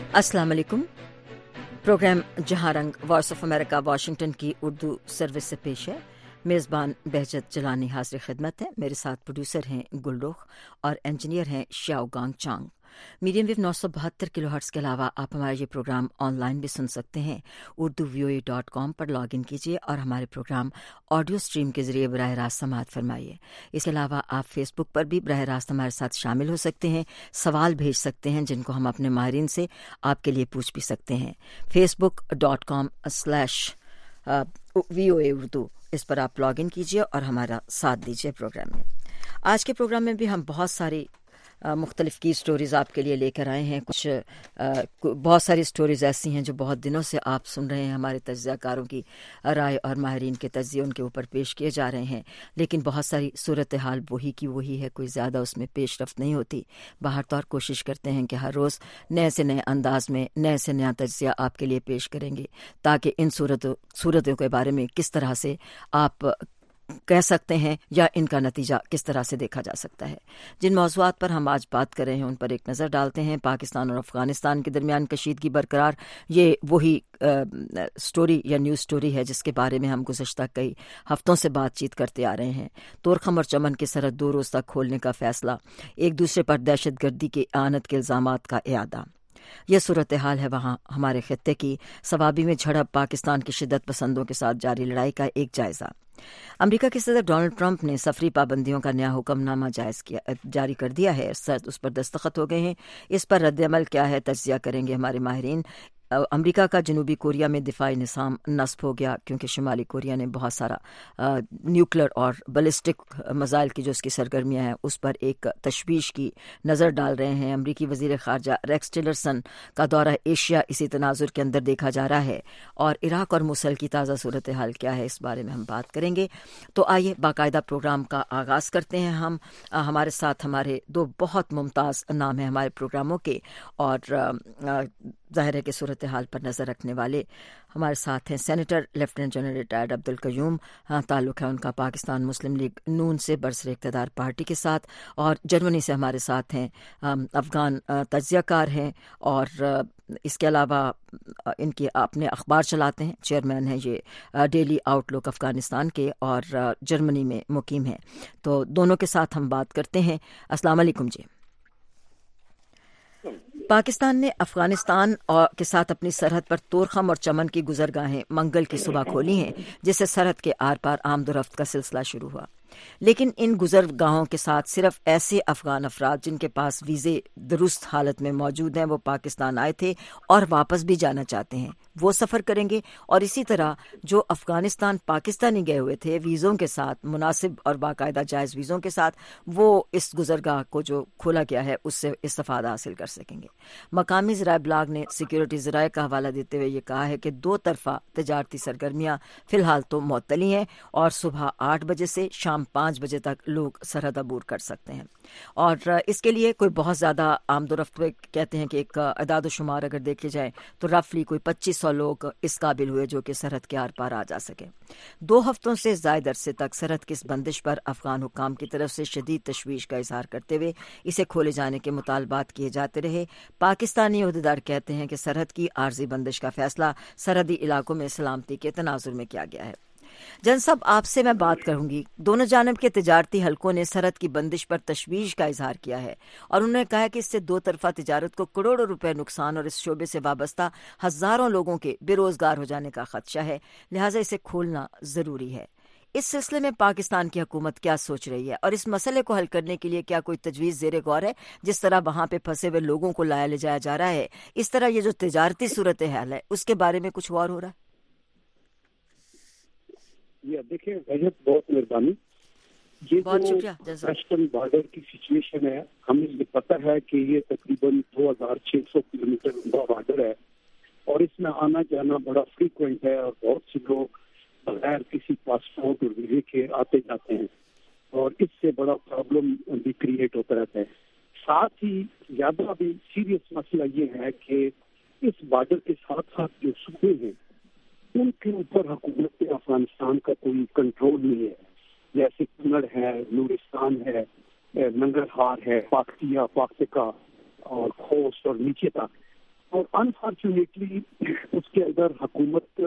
अस्सलाम वालेकुम। प्रोग्राम जहां रंग वॉइस ऑफ अमेरिका वाशिंगटन की उर्दू सर्विस से पेश है। मेज़बान बहजत जलानी हाजिर खिदमत है। मेरे साथ प्रोड्यूसर हैं गुलरुख और इंजीनियर हैं Shaogang Chang. Medium wave 972 kilohertz के अलावा आप हमारा ये प्रोग्राम ऑनलाइन भी सुन सकते हैं। urduvoa.com पर लॉग इन कीजिए और हमारे प्रोग्राम ऑडियो स्ट्रीम के जरिए बराह रास्त समाअत फरमाइए। इसके अलावा आप फेसबुक पर भी बराह रास्त हमारे साथ शामिल हो सकते हैं, सवाल भेज सकते हैं जिनको हम अपने माहिरीन से आपके लिए पूछ भी सकते हैं। facebook.com/VOA उर्दू इस पर आप लॉग इन कीजिए और हमारा साथ दीजिए प्रोग्राम में। आज के प्रोग्राम में भी हम बहुत सारी मुख्तलिफ की स्टोरीज़ आपके लिए लेकर आए हैं। बहुत सारी स्टोरीज़ ऐसी हैं जो बहुत दिनों से आप सुन रहे हैं। हमारे तज्ज़ियाकारों की राय और माहिरीन के तज्ज़िये उनके ऊपर पेश किए जा रहे हैं, लेकिन बहुत सारी सूरत हाल वही की वही है, कोई ज़्यादा उसमें पेश रफ्त नहीं होती। बाहर तो और कोशिश करते हैं कि हर रोज़ नए से नए अंदाज में नए से नया तज्ज़िया आपके लिए पेश करेंगे, ताकि इन सूरतों के बारे में किस तरह से आप कह सकते हैं या इनका नतीजा किस तरह से देखा जा सकता है। जिन मौज़ूआत पर हम आज बात कर रहे हैं उन पर एक नज़र डालते हैं। पाकिस्तान और अफ़गानिस्तान के दरमियान कशीदगी बरकरार, ये वही स्टोरी या न्यूज़ स्टोरी है जिसके बारे में हम गुज़श्ता कई हफ्तों से बातचीत करते आ रहे हैं। तोरखम और चमन की सरहद 2 रोज़ तक खोलने का फैसला, एक दूसरे पर दहशतगर्दी के आनत के इल्ज़ामात का इआदा। यह सूरत हाल है वहाँ हमारे खित्ते की। सवाबी में झड़प, पाकिस्तान की शिद्दत पसंदों के साथ जारी लड़ाई का एक जायज़ा। अमेरिका के सदर डोनाल्ड ट्रंप ने सफरी पाबंदियों का नया हुक्मनामा जारी कर दिया है। उस पर दस्तखत हो गए हैं। इस पर रद्द-ए-अमल क्या है, तज्ज़िया करेंगे हमारे माहिरीन। अमेरिका का जनूबी कोरिया में दिफाई निज़ाम नस्ब हो गया क्योंकि शुमाली कोरिया ने बहुत सारा न्यूक्लियर और बैलिस्टिक मज़ाइल की जो उसकी सरगर्मियाँ हैं उस पर एक तशवीश की नज़र डाल रहे हैं। अमरीकी वज़ीर ख़ारजा रेक्स टिलरसन का दौरा एशिया इसी तनाजुर के अंदर देखा जा रहा है। और इराक़ और मूसल की ताज़ा सूरत हाल क्या है, इस बारे में हम बात करेंगे। तो आइए बाकायदा प्रोग्राम का आगाज़ करते हैं। हम हमारे साथ हमारे 2 बहुत मुमताज़ नाम हैं हमारे प्रोग्रामों के, और ज़ाहिर है कि सूरत हाल पर नज़र रखने वाले हमारे साथ हैं senator lieutenant general retired Abdul Qayyum. ताल्लुक़ है उनका पाकिस्तान मुस्लिम लीग नून से, बरसर इक़्तिदार पार्टी के साथ। और जर्मनी से हमारे साथ हैं अफ़गान तज्ज़ियाकार हैं और इसके अलावा इनके अपने अखबार चलाते हैं, चेयरमैन हैं ये डेली आउटलुक अफ़गानिस्तान के, और जर्मनी में मुकीम हैं। तो दोनों के साथ हम बात करते हैं। अस्सलाम वालेकुम जी। पाकिस्तान ने अफगानिस्तान के साथ अपनी सरहद पर तोरखम और चमन की गुजरगाहें मंगल की सुबह खोली हैं, जिससे सरहद के आर पार आमदोरफ्त का सिलसिला शुरू हुआ। लेकिन इन गुजरगाहों के साथ सिर्फ ऐसे अफगान अफराद जिनके पास वीज़े दुरुस्त हालत में मौजूद हैं, वो पाकिस्तान आए थे और वापस भी जाना चाहते हैं, वो सफ़र करेंगे। और इसी तरह जो अफगानिस्तान पाकिस्तानी गए हुए थे वीज़ों के साथ, मुनासिब और बाकायदा जायज़ वीज़ों के साथ, वो इस गुजरगाह को जो खोला गया है उससे इस्तिफ़ादा हासिल कर सकेंगे। मकामी ज़राए ब्लाग ने सिक्योरिटी ज़राए का हवाला देते हुए ये कहा है कि 2 तरफ़ा तजारती सरगर्मियाँ फ़िलहाल तो मुअत्तली हैं और सुबह 8 बजे से शाम 5 बजे तक लोग सरहद अबूर कर सकते हैं। और इसके लिए कोई बहुत ज़्यादा आमदोरफ्त कहते हैं कि एक अदाद शुमार अगर देखे जाए तो रफली कोई 2500 लोग इस काबिल हुए जो कि सरहद के आर पार आ जा सके। 2 हफ्तों से ज़ायद अरसे तक सरहद की इस बंदिश पर अफगान हुक्काम की तरफ से शदीद तशवीश का इजहार करते हुए इसे खोले जाने के मुतालबात किए जाते रहे। पाकिस्तानी अहदेदार कहते हैं कि सरहद की आर्जी बंदिश का फैसला सरहदी इलाकों में सलामती के तनाजुर में किया गया है। जन साहब, आपसे मैं बात करूंगी। दोनों जानब के तिजारती हलकों ने सरहद की बंदिश पर तशवीश का इजहार किया है और उन्होंने कहा है कि इससे 2 तरफा तिजारत को करोड़ों रुपए नुकसान और इस शोबे से वाबस्ता हजारों लोगों के बेरोजगार हो जाने का खदशा है, लिहाजा इसे खोलना जरूरी है। इस सिलसिले में पाकिस्तान की हुकूमत क्या सोच रही है और इस मसले को हल करने के लिए क्या कोई तजवीज़ ज़ेरे गौर है? जिस तरह वहाँ पे फंसे हुए लोगों को लाया ले जाया जा रहा है, इस तरह ये जो तिजारती सूरत हाल है उसके बारे में कुछ और हो रहा है? देखिए वजह बहुत मेहरबानी। ये बहुत जो शुक्रिया। वेस्टर्न बॉर्डर की सिचुएशन है, हमें ये पता है कि ये तकरीबन 2600 किलोमीटर लंबा बॉर्डर है और इसमें आना जाना बड़ा फ्रीक्वेंट है और बहुत से लोग बगैर किसी पासपोर्ट और वीजे के आते जाते हैं और इससे बड़ा प्रॉब्लम भी क्रिएट होता रहता है। साथ ही ज्यादा भी सीरियस मसला ये है कि इस बॉर्डर के साथ साथ जो सूबे हैं उनके ऊपर हुकूमत अफगानिस्तान का कोई कंट्रोल नहीं है। जैसे कन्नड़ है, नूरिस्तान है, नंगरहार है, पाक्तिया, पाक्तिका और खोस्ट और नीचे तक, اور انفارچونیٹلی اس کے اندر حکومت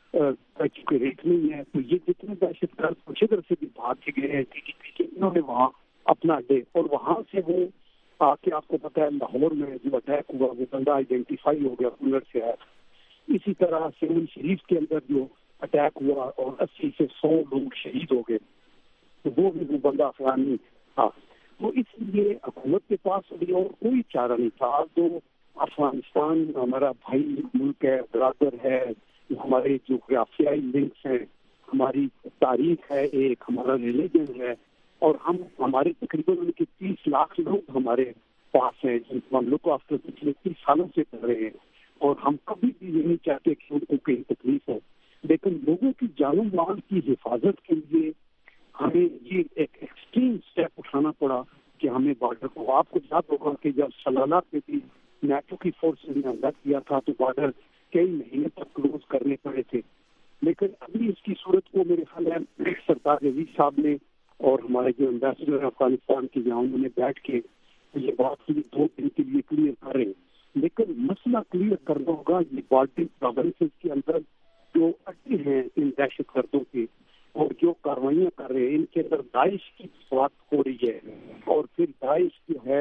چونکہ ریٹ نہیں ہے، تو یہ جتنے دہشت گرد کچھ ادھر سے بھی بھاگ کے گئے ہیں کہ انہوں نے وہاں اپنا اڈے، اور وہاں سے وہ آ کے آپ کو پتا ہے لاہور میں جو اٹیک ہوا وہ بندہ آئیڈینٹیفائی ہو گیا کنڑ سے ہے. اسی طرح سیون شریف کے اندر جو اٹیک ہوا اور 80 سے 100 لوگ شہید ہو گئے، تو وہ بھی وہ بندہ افغانی تھا. تو اس لیے حکومت کے پاس ابھی اور کوئی چارہ نہیں تھا. جو افغانستان ہمارا بھائی ملک ہے، برادر ہے، ہمارے جغرافیائی لنکس ہیں، ہماری تاریخ ہے، ایک ہمارا ریلیجن ہے، اور ہمارے تقریباً ان کے 30 لاکھ لوگ ہمارے پاس ہیں جن کو ہم لوگ آفٹر پچھلے 30 سالوں سے کر رہے ہیں، اور ہم کبھی بھی یہ نہیں چاہتے کہ ان کو کہیں تکلیف ہو. لیکن لوگوں کی جان و مال کی حفاظت کے لیے ہمیں یہ ایک ایکسٹریم اسٹیپ اٹھانا پڑا کہ ہمیں بارڈر کو، آپ کو یاد ہوگا کہ جب سلالہ پہ بھی نیٹو کی فورسز نے حملہ کیا تھا تو بارڈر کئی مہینے تک کلوز کرنے پڑے تھے. لیکن ابھی اس کی صورت کو میرے خیال ہے سرکار عزیز صاحب نے اور ہمارے جو امبیسڈر افغانستان کے یہاں انہوں نے بیٹھ کے یہ بات 2 دن کے لیے کلیئر کر رہے ہیں. لیکن مسئلہ کلیئر کرنا ہوگا یہ بارڈر پروونسز کے اندر جو اڈے ہیں ان دہشت گردوں کے اور جو کاروائیاں کر رہے ہیں، ان کے اندر داعش کی بات ہو رہی ہے، اور پھر داعش جو ہے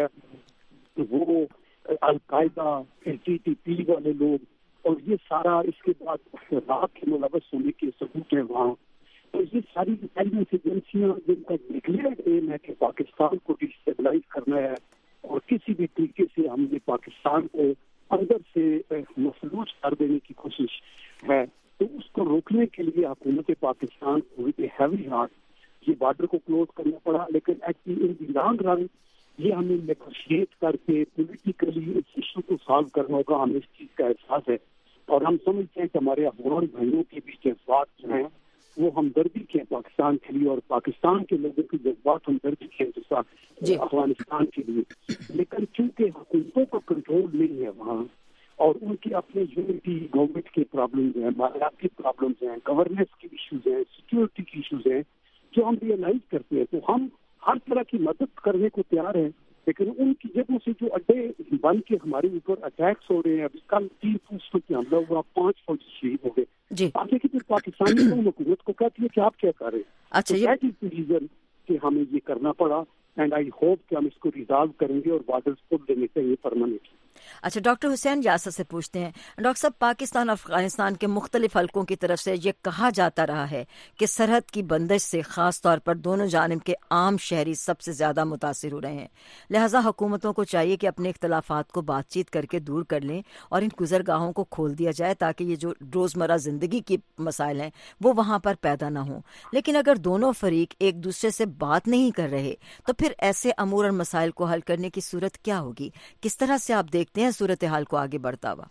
وہ القاعدہ، پھر TTP والے لوگ، اور یہ سارا اس کے بعد رات کے ملوث ہونے کے ثبوت ہیں وہاں. تو یہ ساری انٹیلیجنس ایجنسیاں جن کا ڈکلیئرڈ ایم ہے کہ پاکستان کو ڈسٹیبلائز کرنا ہے اور کسی بھی طریقے سے ہم نے پاکستان کو اندر سے مفلوج کر دینے کی کوشش ہے، تو اس کو روکنے کے لیے حکومت پاکستان کو ود اے ہیوی ہارٹ یہ بارڈر کو کلوز کرنا پڑا. لیکن ان دی لانگ رن یہ ہمیں نیگوشیٹ کر کے پولیٹیکلی اس ایشو کو سالو کرنا ہوگا. ہمیں اس چیز کا احساس ہے اور ہم سمجھتے ہیں کہ ہمارے افغان بھائیوں کے بھی جذبات جو ہیں وہ ہمدردی کے پاکستان کے لیے، اور پاکستان کے لوگوں کے جذبات ہمدردی کے افغانستان کے لیے. لیکن چونکہ حکومتوں کا کنٹرول نہیں ہے وہاں، اور ان کی اپنے یونٹی گورنمنٹ کے پرابلمز ہیں، مالیاتی پرابلمز ہیں، گورننس کے ایشوز ہیں، سیکورٹی کے ایشوز ہیں جو ہم ریئلائز کرتے ہیں، تو ہم ہر طرح کی مدد کرنے کو تیار ہیں. لیکن ان کی جگہوں سے جو اڈے بن کے ہمارے اوپر اٹیکس ہو رہے ہیں، ابھی کل 3 پوسٹوں پہ حملہ ہوا، 5 فوجی شہید ہو گئے. آگے کی پھر پاکستانی قوم حکومت کو کہتی ہے کہ آپ کیا کر رہے ہیں. اچھا، دیٹ از دی ریزن کہ ہمیں یہ کرنا پڑا، اینڈ آئی ہوپ کہ ہم اس کو ریزالو کریں گے اور بارڈرز کو دینے چاہیے پرماننٹ. اچھا، ڈاکٹر حسین یاسر سے پوچھتے ہیں. ڈاکٹر صاحب، پاکستان افغانستان کے مختلف حلقوں کی طرف سے یہ کہا جاتا رہا ہے کہ سرحد کی بندش سے خاص طور پر دونوں جانب کے عام شہری سب سے زیادہ متاثر ہو رہے ہیں. لہٰذا حکومتوں کو چاہیے کہ اپنے اختلافات کو بات چیت کر کے دور کر لیں اور ان گزرگاہوں کو کھول دیا جائے تاکہ یہ جو روزمرہ زندگی کی مسائل ہیں وہ وہاں پر پیدا نہ ہوں. لیکن اگر دونوں فریق ایک دوسرے سے بات نہیں کر رہے تو پھر ایسے امور اور مسائل کو حل کرنے کی صورت کیا ہوگی؟ کس طرح سے آپ دیکھتے ہیں صورتحال کو آگے بڑھتا ہوا؟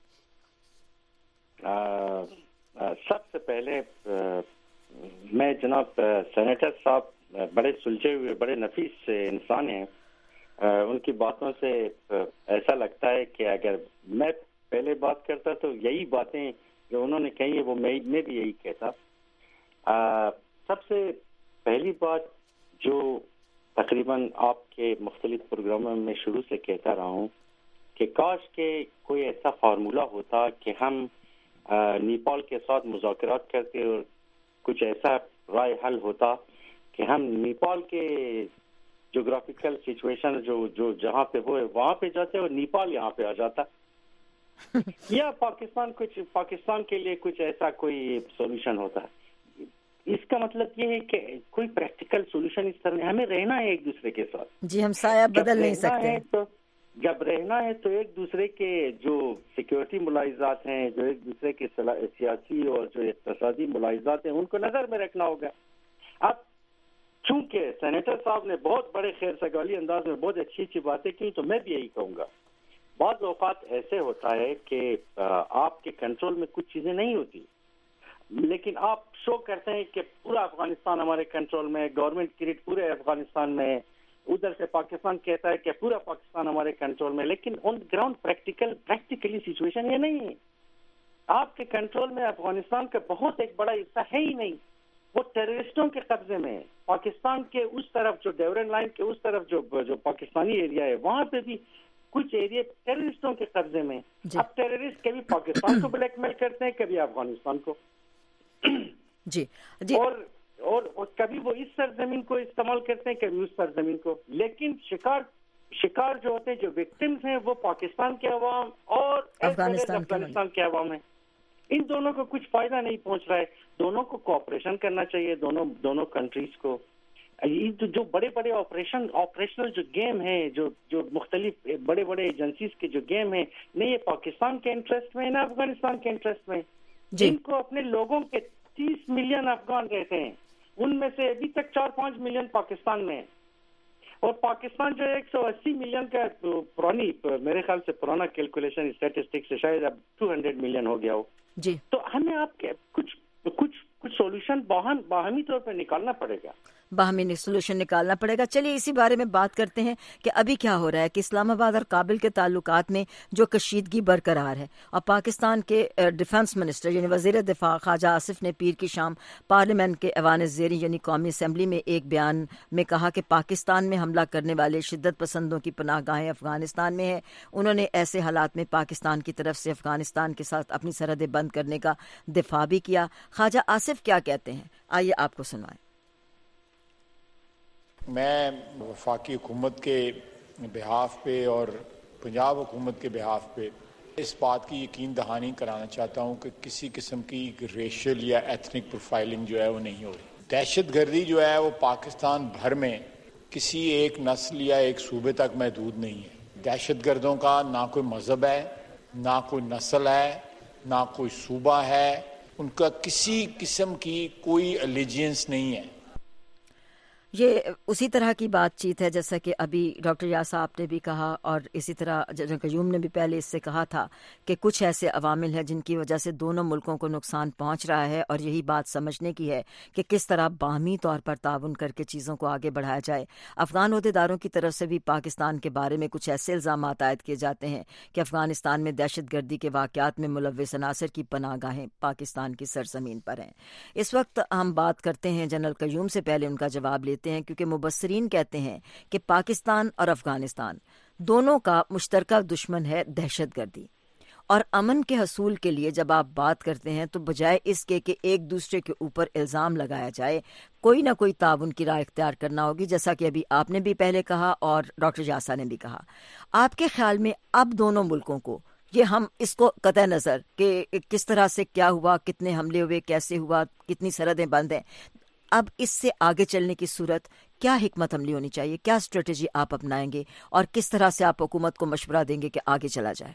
سب سے پہلے میں جناب سینیٹر صاحب بڑے سلجھے ہوئے، بڑے نفیس سے انسان ہیں. ان کی باتوں سے ایسا لگتا ہے کہ اگر میں پہلے بات کرتا تو یہی باتیں جو انہوں نے کہی ہیں وہ میں بھی یہی کہتا. سب سے پہلی بات جو تقریباً آپ کے مختلف پروگراموں میں شروع سے کہتا رہا ہوں کہ کاش کہ کوئی ایسا فارمولہ ہوتا کہ ہم نیپال کے ساتھ مذاکرات کرتے اور کچھ ایسا رائے حل ہوتا کہ ہم نیپال کے جغرافیکل سچویشن جو جہاں پہ وہ ہے وہاں پہ جاتے اور نیپال یہاں پہ آ جاتا، یا پاکستان کے لیے کچھ ایسا کوئی سولوشن ہوتا. اس کا مطلب یہ ہے کہ کوئی پریکٹیکل سولوشن اس طرح ہمیں رہنا ہے ایک دوسرے کے ساتھ. جی، ہم سایہ بدل نہیں سکتے. تو جب رہنا ہے تو ایک دوسرے کے جو سیکیورٹی ملاحظات ہیں، جو ایک دوسرے کے سیاسی اور جو اقتصادی ملاحظات ہیں، ان کو نظر میں رکھنا ہوگا. اب چونکہ سینیٹر صاحب نے بہت بڑے خیر سگالی انداز میں بہت اچھی اچھی باتیں کی، تو میں بھی یہی کہوں گا. بعض اوقات ایسے ہوتا ہے کہ آپ کے کنٹرول میں کچھ چیزیں نہیں ہوتی، لیکن آپ شو کرتے ہیں کہ پورا افغانستان ہمارے کنٹرول میں، گورنمنٹ کریڈٹ پورے افغانستان میں، ادھر سے پاکستان کہتا ہے کہ پورا پاکستان ہمارے کنٹرول میں. لیکن آن گراؤنڈ پریکٹیکلی سچویشن یہ نہیں ہے. آپ کے کنٹرول میں افغانستان کا بہت ایک بڑا حصہ ہے ہی نہیں، وہ ٹیررسٹوں کے قبضے میں ہے. پاکستان کے اس طرف جو ڈیورن لائن کے اس طرف جو پاکستانی ایریا ہے وہاں پہ بھی کچھ ایریا ٹیررسٹوں کے قبضے میں. اب ٹیررسٹ کبھی پاکستان کو بلیک میل کرتے ہیں, کبھی افغانستان کو, جی اور کبھی وہ اس سرزمین کو استعمال کرتے ہیں, کبھی اس سرزمین کو. لیکن شکار جو ہوتے ہیں, جو وکٹمز ہیں, وہ پاکستان کے عوام اور افغانستان کے عوام ہیں. ان دونوں کو کچھ فائدہ نہیں پہنچ رہا ہے. دونوں کو کوآپریشن کرنا چاہیے, دونوں کنٹریز کو. جو بڑے بڑے آپریشنل جو گیم ہیں, جو مختلف بڑے بڑے ایجنسیز کے جو گیم ہیں, نہ یہ پاکستان کے انٹرسٹ میں نہ افغانستان کے انٹرسٹ میں. ان کو اپنے لوگوں کے 30 ملین افغان رہتے ہیں, ان میں سے ابھی تک 4-5 ملین پاکستان میں ہیں. اور پاکستان جو 180 ملین کا میرے خیال سے پرانا کیلکولیشن اسٹیٹسٹکس سے شاید اب 200 ملین ہو گیا ہو. جی, تو ہمیں آپ کے کچھ سولوشن باہمی طور پہ نکالنا پڑے گا, باہمی سولوشن نکالنا پڑے گا. چلیے اسی بارے میں بات کرتے ہیں کہ ابھی کیا ہو رہا ہے کہ اسلام آباد اور کابل کے تعلقات میں جو کشیدگی برقرار ہے, اور پاکستان کے ڈیفنس منسٹر یعنی وزیر دفاع خواجہ آصف نے پیر کی شام پارلیمنٹ کے ایوان زیریں یعنی قومی اسمبلی میں ایک بیان میں کہا کہ پاکستان میں حملہ کرنے والے شدت پسندوں کی پناہ گاہیں افغانستان میں ہے. انہوں نے ایسے حالات میں پاکستان کی طرف سے افغانستان کے ساتھ اپنی سرحدیں بند کرنے کا دفاع بھی کیا. خواجہ آصف کیا کہتے ہیں, آئیے آپ کو سنوائیں. میں وفاقی حکومت کے بہاف پہ اور پنجاب حکومت کے بہاف پہ اس بات کی یقین دہانی کرانا چاہتا ہوں کہ کسی قسم کی ریشل یا ایتھنک پروفائلنگ جو ہے وہ نہیں ہو رہی. دہشت گردی جو ہے وہ پاکستان بھر میں کسی ایک نسل یا ایک صوبے تک محدود نہیں ہے. دہشت گردوں کا نہ کوئی مذہب ہے, نہ کوئی نسل ہے, نہ کوئی صوبہ ہے, ان کا کسی قسم کی کوئی الیجینس نہیں ہے. یہ اسی طرح کی بات چیت ہے جیسا کہ ابھی ڈاکٹر یاس صاحب نے بھی کہا, اور اسی طرح جنرل قیوم نے بھی پہلے اس سے کہا تھا کہ کچھ ایسے عوامل ہیں جن کی وجہ سے دونوں ملکوں کو نقصان پہنچ رہا ہے, اور یہی بات سمجھنے کی ہے کہ کس طرح باہمی طور پر تعاون کر کے چیزوں کو آگے بڑھایا جائے. افغان عہدیداروں کی طرف سے بھی پاکستان کے بارے میں کچھ ایسے الزامات عائد کیے جاتے ہیں کہ افغانستان میں دہشت گردی کے واقعات میں ملوث عناصر کی پناہ گاہیں پاکستان کی سرزمین پر ہیں. اس وقت ہم بات کرتے ہیں جنرل قیوم سے, پہلے ان کا جواب لیتے ہیں, کیونکہ مبصرین کہتے ہیں کہ پاکستان اور افغانستان دونوں کا مشترکہ دشمن ہے دہشت گردی, اور امن کے حصول کے لیے جب آپ بات کرتے ہیں تو بجائے اس کے کہ ایک دوسرے کے اوپر الزام لگایا جائے, کوئی نہ کوئی تعاون کی راہ اختیار کرنا ہوگی, جیسا کہ ابھی آپ نے بھی پہلے کہا اور ڈاکٹر یاسا نے بھی کہا. آپ کے خیال میں اب دونوں ملکوں کو ہم اس کو قطع نظر کہ کس طرح سے کیا ہوا, کتنے حملے ہوئے, کیسے ہوا, کتنی سرحدیں بند ہیں, اب اس سے آگے چلنے کی صورت کیا حکمت عملی ہونی چاہیے, کیا اسٹریٹجی آپ اپنائیں گے, اور کس طرح سے آپ حکومت کو مشورہ دیں گے کہ آگے چلا جائے؟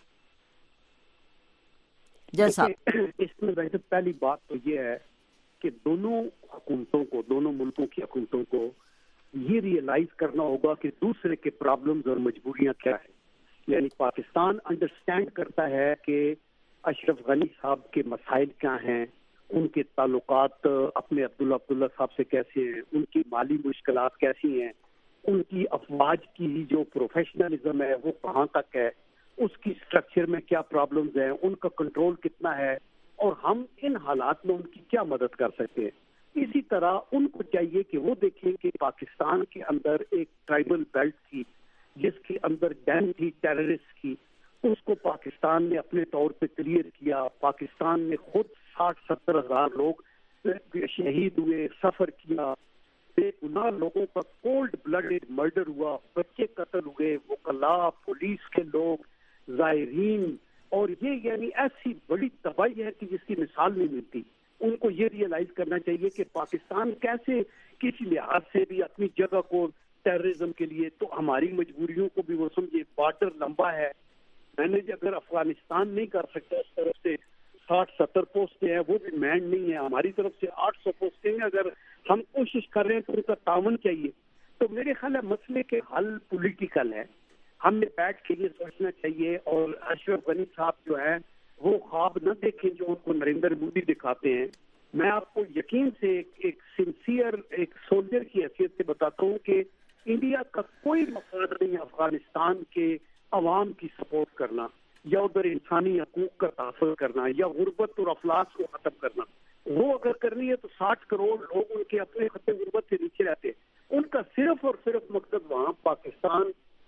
جیسا اس میں ویسے پہلی بات تو یہ ہے کہ دونوں حکومتوں کو, دونوں ملکوں کی حکومتوں کو یہ ریئلائز کرنا ہوگا کہ دوسرے کے پرابلمز اور مجبوریاں کیا ہیں. یعنی پاکستان انڈرسٹینڈ کرتا ہے کہ اشرف غنی صاحب کے مسائل کیا ہیں, ان کے تعلقات اپنے عبداللہ صاحب سے کیسے ہیں, ان کی مالی مشکلات کیسی ہیں, ان کی افواج کی جو پروفیشنلزم ہے وہ کہاں تک ہے, اس کی سٹرکچر میں کیا پرابلمز ہیں, ان کا کنٹرول کتنا ہے, اور ہم ان حالات میں ان کی کیا مدد کر سکتے ہیں. اسی طرح ان کو چاہیے کہ وہ دیکھیں کہ پاکستان کے اندر ایک ٹرائبل بیلٹ تھی جس کے اندر ڈیم تھی ٹیررسٹ کی, اس کو پاکستان نے اپنے طور پہ کلیئر کیا. پاکستان نے خود 60-70 ہزار لوگ شہید ہوئے, سفر کیا, بے گناہ لوگوں کا کولڈ بلڈڈ مرڈر ہوا, بچے قتل ہوئے, وکلاء, پولیس کے لوگ, زائرین, اور یہ یعنی ایسی بڑی تباہی ہے کہ جس کی مثال نہیں ملتی. ان کو یہ ریئلائز کرنا چاہیے کہ پاکستان کیسے کسی لحاظ سے بھی اپنی جگہ کو ٹیررزم کے لیے, تو ہماری مجبوریوں کو بھی وہ سمجھے. بارڈر لمبا ہے, مینج اگر افغانستان نہیں کر سکتا اس طرف سے 60-70 پوسٹیں ہیں, وہ بھی مینڈ نہیں ہے, ہماری طرف سے 800 پوسٹیں ہیں. اگر ہم کوشش کر رہے ہیں تو ان کا تعاون چاہیے. تو میرے خیال ہے مسئلے کے حل پولیٹیکل ہے, ہم نے بیٹھ کے یہ سوچنا چاہیے. اور اشرف غنی صاحب جو ہے وہ خواب نہ دیکھیں جو ان کو نریندر مودی دکھاتے ہیں. میں آپ کو یقین سے ایک سنسیئر ایک سولجر کی حیثیت سے بتاتا ہوں کہ انڈیا کا کوئی مقصد نہیں ہے افغانستان کے عوام کی سپورٹ کرنا, یا ادھر انسانی حقوق کا تحفظ کرنا, یا غربت اور افلاس کو ختم کرنا. وہ اگر کرنی ہے تو 60 کروڑ لوگ ان کے اپنے خط غربت سے نیچے رہتے ہیں. ان کا صرف اور صرف مقصد وہاں پاکستان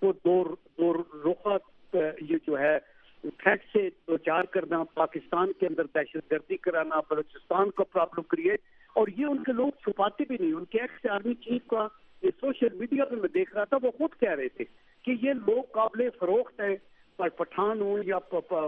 کو دو رخا یہ جو ہے تھریٹ سے دوچار کرنا، پاکستان کے اندر دہشت گردی کرانا، بلوچستان کو پرابلم کریٹ، اور یہ ان کے لوگ چھپاتے بھی نہیں. ان کے ایکس آرمی چیف کا یہ سوشل میڈیا پہ میں دیکھ رہا تھا، وہ خود کہہ رہے تھے کہ یہ لوگ قابل فروخت ہیں، پٹھان ہوں یا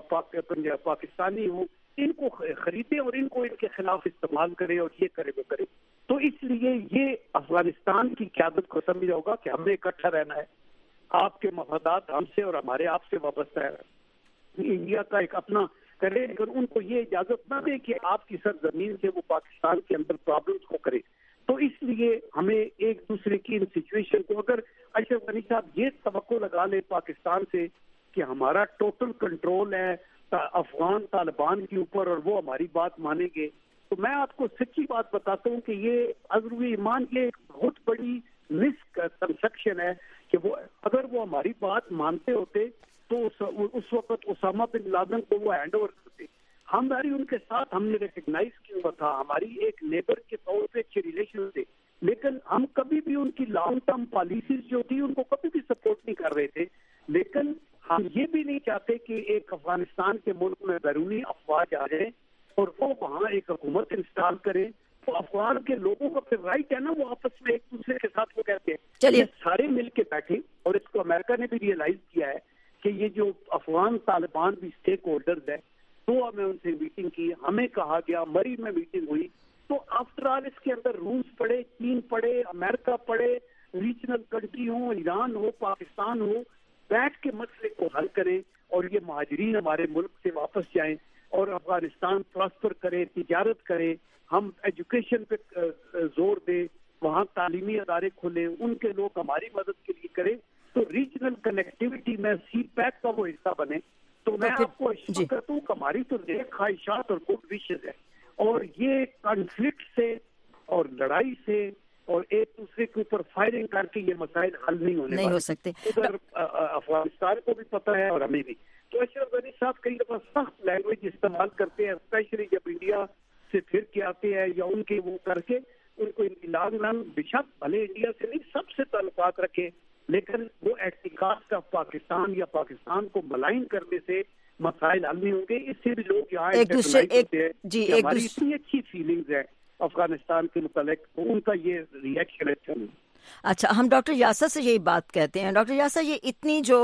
پاکستانی ہوں، ان کو خریدے اور ان کو ان کے خلاف استعمال کرے اور یہ کرے وہ کرے. تو اس لیے یہ افغانستان کی قیادت کو سمجھا ہوگا کہ ہمیں اکٹھا رہنا ہے، آپ کے مفادات ہم سے اور ہمارے آپ سے وابستہ ہے. انڈیا کا ایک اپنا کرے، لیکن ان کو یہ اجازت نہ دے کہ آپ کی سرزمین سے وہ پاکستان کے اندر پرابلمس کو کرے. تو اس لیے ہمیں ایک دوسرے کی ان سچویشن کو، اگر اشرف غنی صاحب یہ توقع لگا لے پاکستان سے کہ ہمارا ٹوٹل کنٹرول ہے افغان طالبان کے اوپر اور وہ ہماری بات مانیں گے، تو میں آپ کو سچی بات بتاتا ہوں کہ یہ عزم ایمان کی ایک بہت بڑی مس کنسپشن ہے کہ وہ اگر وہ ہماری بات مانتے ہوتے تو اس وقت اسامہ بن لادن کو وہ ہینڈ اوور کرتے. ہماری ان کے ساتھ ہم نے ریکگنائز کیا تھا، ہماری ایک نیبر کے طور پہ اچھے ریلیشن تھے، لیکن ہم کبھی بھی ان کی لانگ ٹرم پالیسیز جو تھی ان کو کبھی بھی سپورٹ نہیں کر رہے تھے. لیکن ہم یہ بھی نہیں چاہتے کہ ایک افغانستان کے ملک میں بیرونی افواج آ جائیں اور وہ وہاں ایک حکومت انسٹال کریں. تو افغان کے لوگوں کا پھر رائٹ ہے نا، وہ آپس میں ایک دوسرے کے ساتھ وہ کہتے ہیں چلیے سارے مل کے بیٹھے. اور اس کو امریکہ نے بھی ریئلائز کیا ہے کہ یہ جو افغان طالبان بھی اسٹیک ہولڈرز ہیں، تو ہمیں ان سے میٹنگ کی، ہمیں کہا گیا، مری میں میٹنگ ہوئی. تو آفٹر آل اس کے اندر روس پڑے، چین پڑے، امریکہ پڑے، ریجنل کنٹری ہوں، ایران ہو، پاکستان ہو، بیٹھ کے مسئلے کو حل کریں اور یہ مہاجرین ہمارے ملک سے واپس جائیں اور افغانستان پراسپر کرے، تجارت کرے، ہم ایجوکیشن پہ زور دیں، وہاں تعلیمی ادارے کھولیں، ان کے لوگ ہماری مدد کے لیے کریں. تو ریجنل کنیکٹیوٹی میں سی پیک کا وہ حصہ بنے. تو میں آپ کو اشارہ کرتا ہوں کہ ہماری تو نیک خواہشات اور گڈ وشز ہے، اور یہ کانفلکٹ سے اور لڑائی سے اور ایک دوسرے کے اوپر فائرنگ کر کے یہ مسائل حل نہیں ہو سکتے. ادھر افغانستان کو بھی پتہ ہے اور ہمیں بھی. تو اشرف غنی صاحب کئی دفعہ سخت لینگویج استعمال کرتے ہیں، اسپیشلی جب انڈیا سے پھر کے آتے ہیں یا ان کے وہ کر کے ان کو ان کی لانگ رن بشک بھلے انڈیا سے نہیں سب سے تعلقات رکھے، لیکن وہ اعتقاد آف پاکستان یا پاکستان کو ملائن کرنے سے مسائل حل نہیں ہوں گے. اس سے بھی لوگ یہاں ایک دوسرے ہماری اتنی اچھی فیلنگز ہے افغانستان کے متعلق، ان کا یہ ریئیکشن ہے. اچھا، ہم ڈاکٹر یاسر سے یہی بات کہتے ہیں. ڈاکٹر یاسر، یہ اتنی جو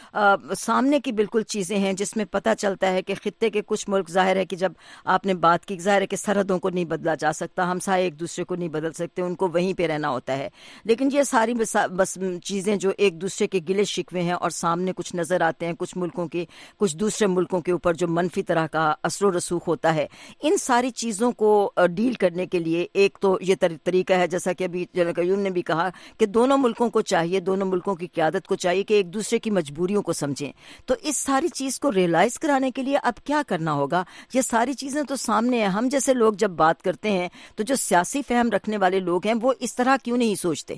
سامنے کی بالکل چیزیں ہیں جس میں پتہ چلتا ہے کہ خطے کے کچھ ملک، ظاہر ہے کہ جب آپ نے بات کی، ظاہر ہے کہ سرحدوں کو نہیں بدلا جا سکتا، ہمسائے ایک دوسرے کو نہیں بدل سکتے، ان کو وہیں پہ رہنا ہوتا ہے، لیکن یہ ساری بس چیزیں جو ایک دوسرے کے گلے شکوے ہیں اور سامنے کچھ نظر آتے ہیں کچھ ملکوں کے، کچھ دوسرے ملکوں کے اوپر جو منفی طرح کا اثر و رسوخ ہوتا ہے، ان ساری چیزوں کو ڈیل کرنے کے لیے ایک تو یہ طریقہ ہے جیسا کہ ابھی جنرل قیوم نے بھی کہا کہ دونوں ملکوں کو چاہیے، دونوں ملکوں کی قیادت کو چاہیے کہ ایک دوسرے کی مجبوریوں کو سمجھیں. تو اس ساری چیز کو ریئلائز کرانے کے لیے اب کیا کرنا ہوگا؟ یہ ساری چیزیں تو سامنے ہیں، ہم جیسے لوگ جب بات کرتے ہیں تو جو سیاسی فہم رکھنے والے لوگ ہیں وہ اس طرح کیوں نہیں سوچتے؟